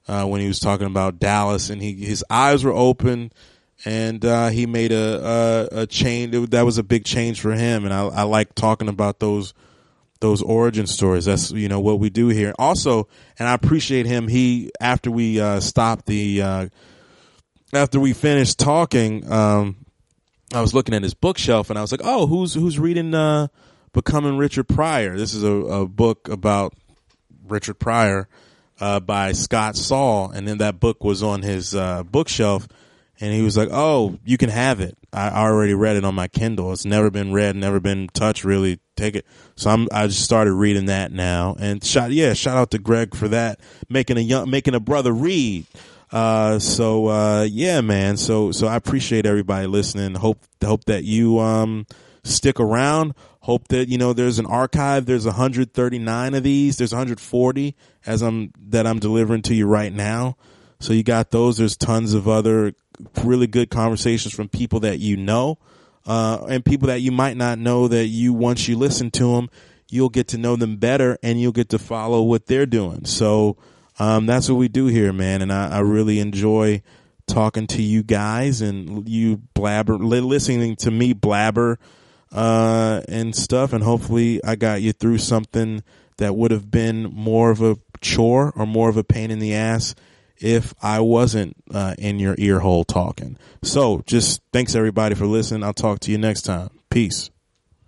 uh, when he was talking about Dallas, and he his eyes were open, and uh, he made a a, a change. That was a big change for him, and I, I like talking about those those origin stories. That's, you know, what we do here. Also, and I appreciate him. He after we uh, stopped the uh, after we finished talking. Um, I was looking at his bookshelf and I was like, oh, who's who's reading uh, Becoming Richard Pryor? This is a, a book about Richard Pryor uh, by Scott Saul. And then that book was on his uh, bookshelf. And he was like, oh, you can have it. I already read it on my Kindle. It's never been read, never been touched, really. Take it. So I'm, I just started reading that now. And shout, yeah, shout out to Greg for that, making a young, making a brother read. Uh, so, uh, yeah, man. So, so I appreciate everybody listening. Hope, hope that you, um, stick around. Hope that, you know, there's an archive. There's one hundred thirty-nine of these. There's one hundred forty as I'm, that I'm delivering to you right now. So you got those. There's tons of other really good conversations from people that you know, uh, and people that you might not know that you, once you listen to them, you'll get to know them better and you'll get to follow what they're doing. So, Um, that's what we do here, man. And I, I really enjoy talking to you guys and you blabber, listening to me blabber, uh, and stuff. And hopefully I got you through something that would have been more of a chore or more of a pain in the ass if I wasn't, uh, in your ear hole talking. So just thanks everybody for listening. I'll talk to you next time. Peace.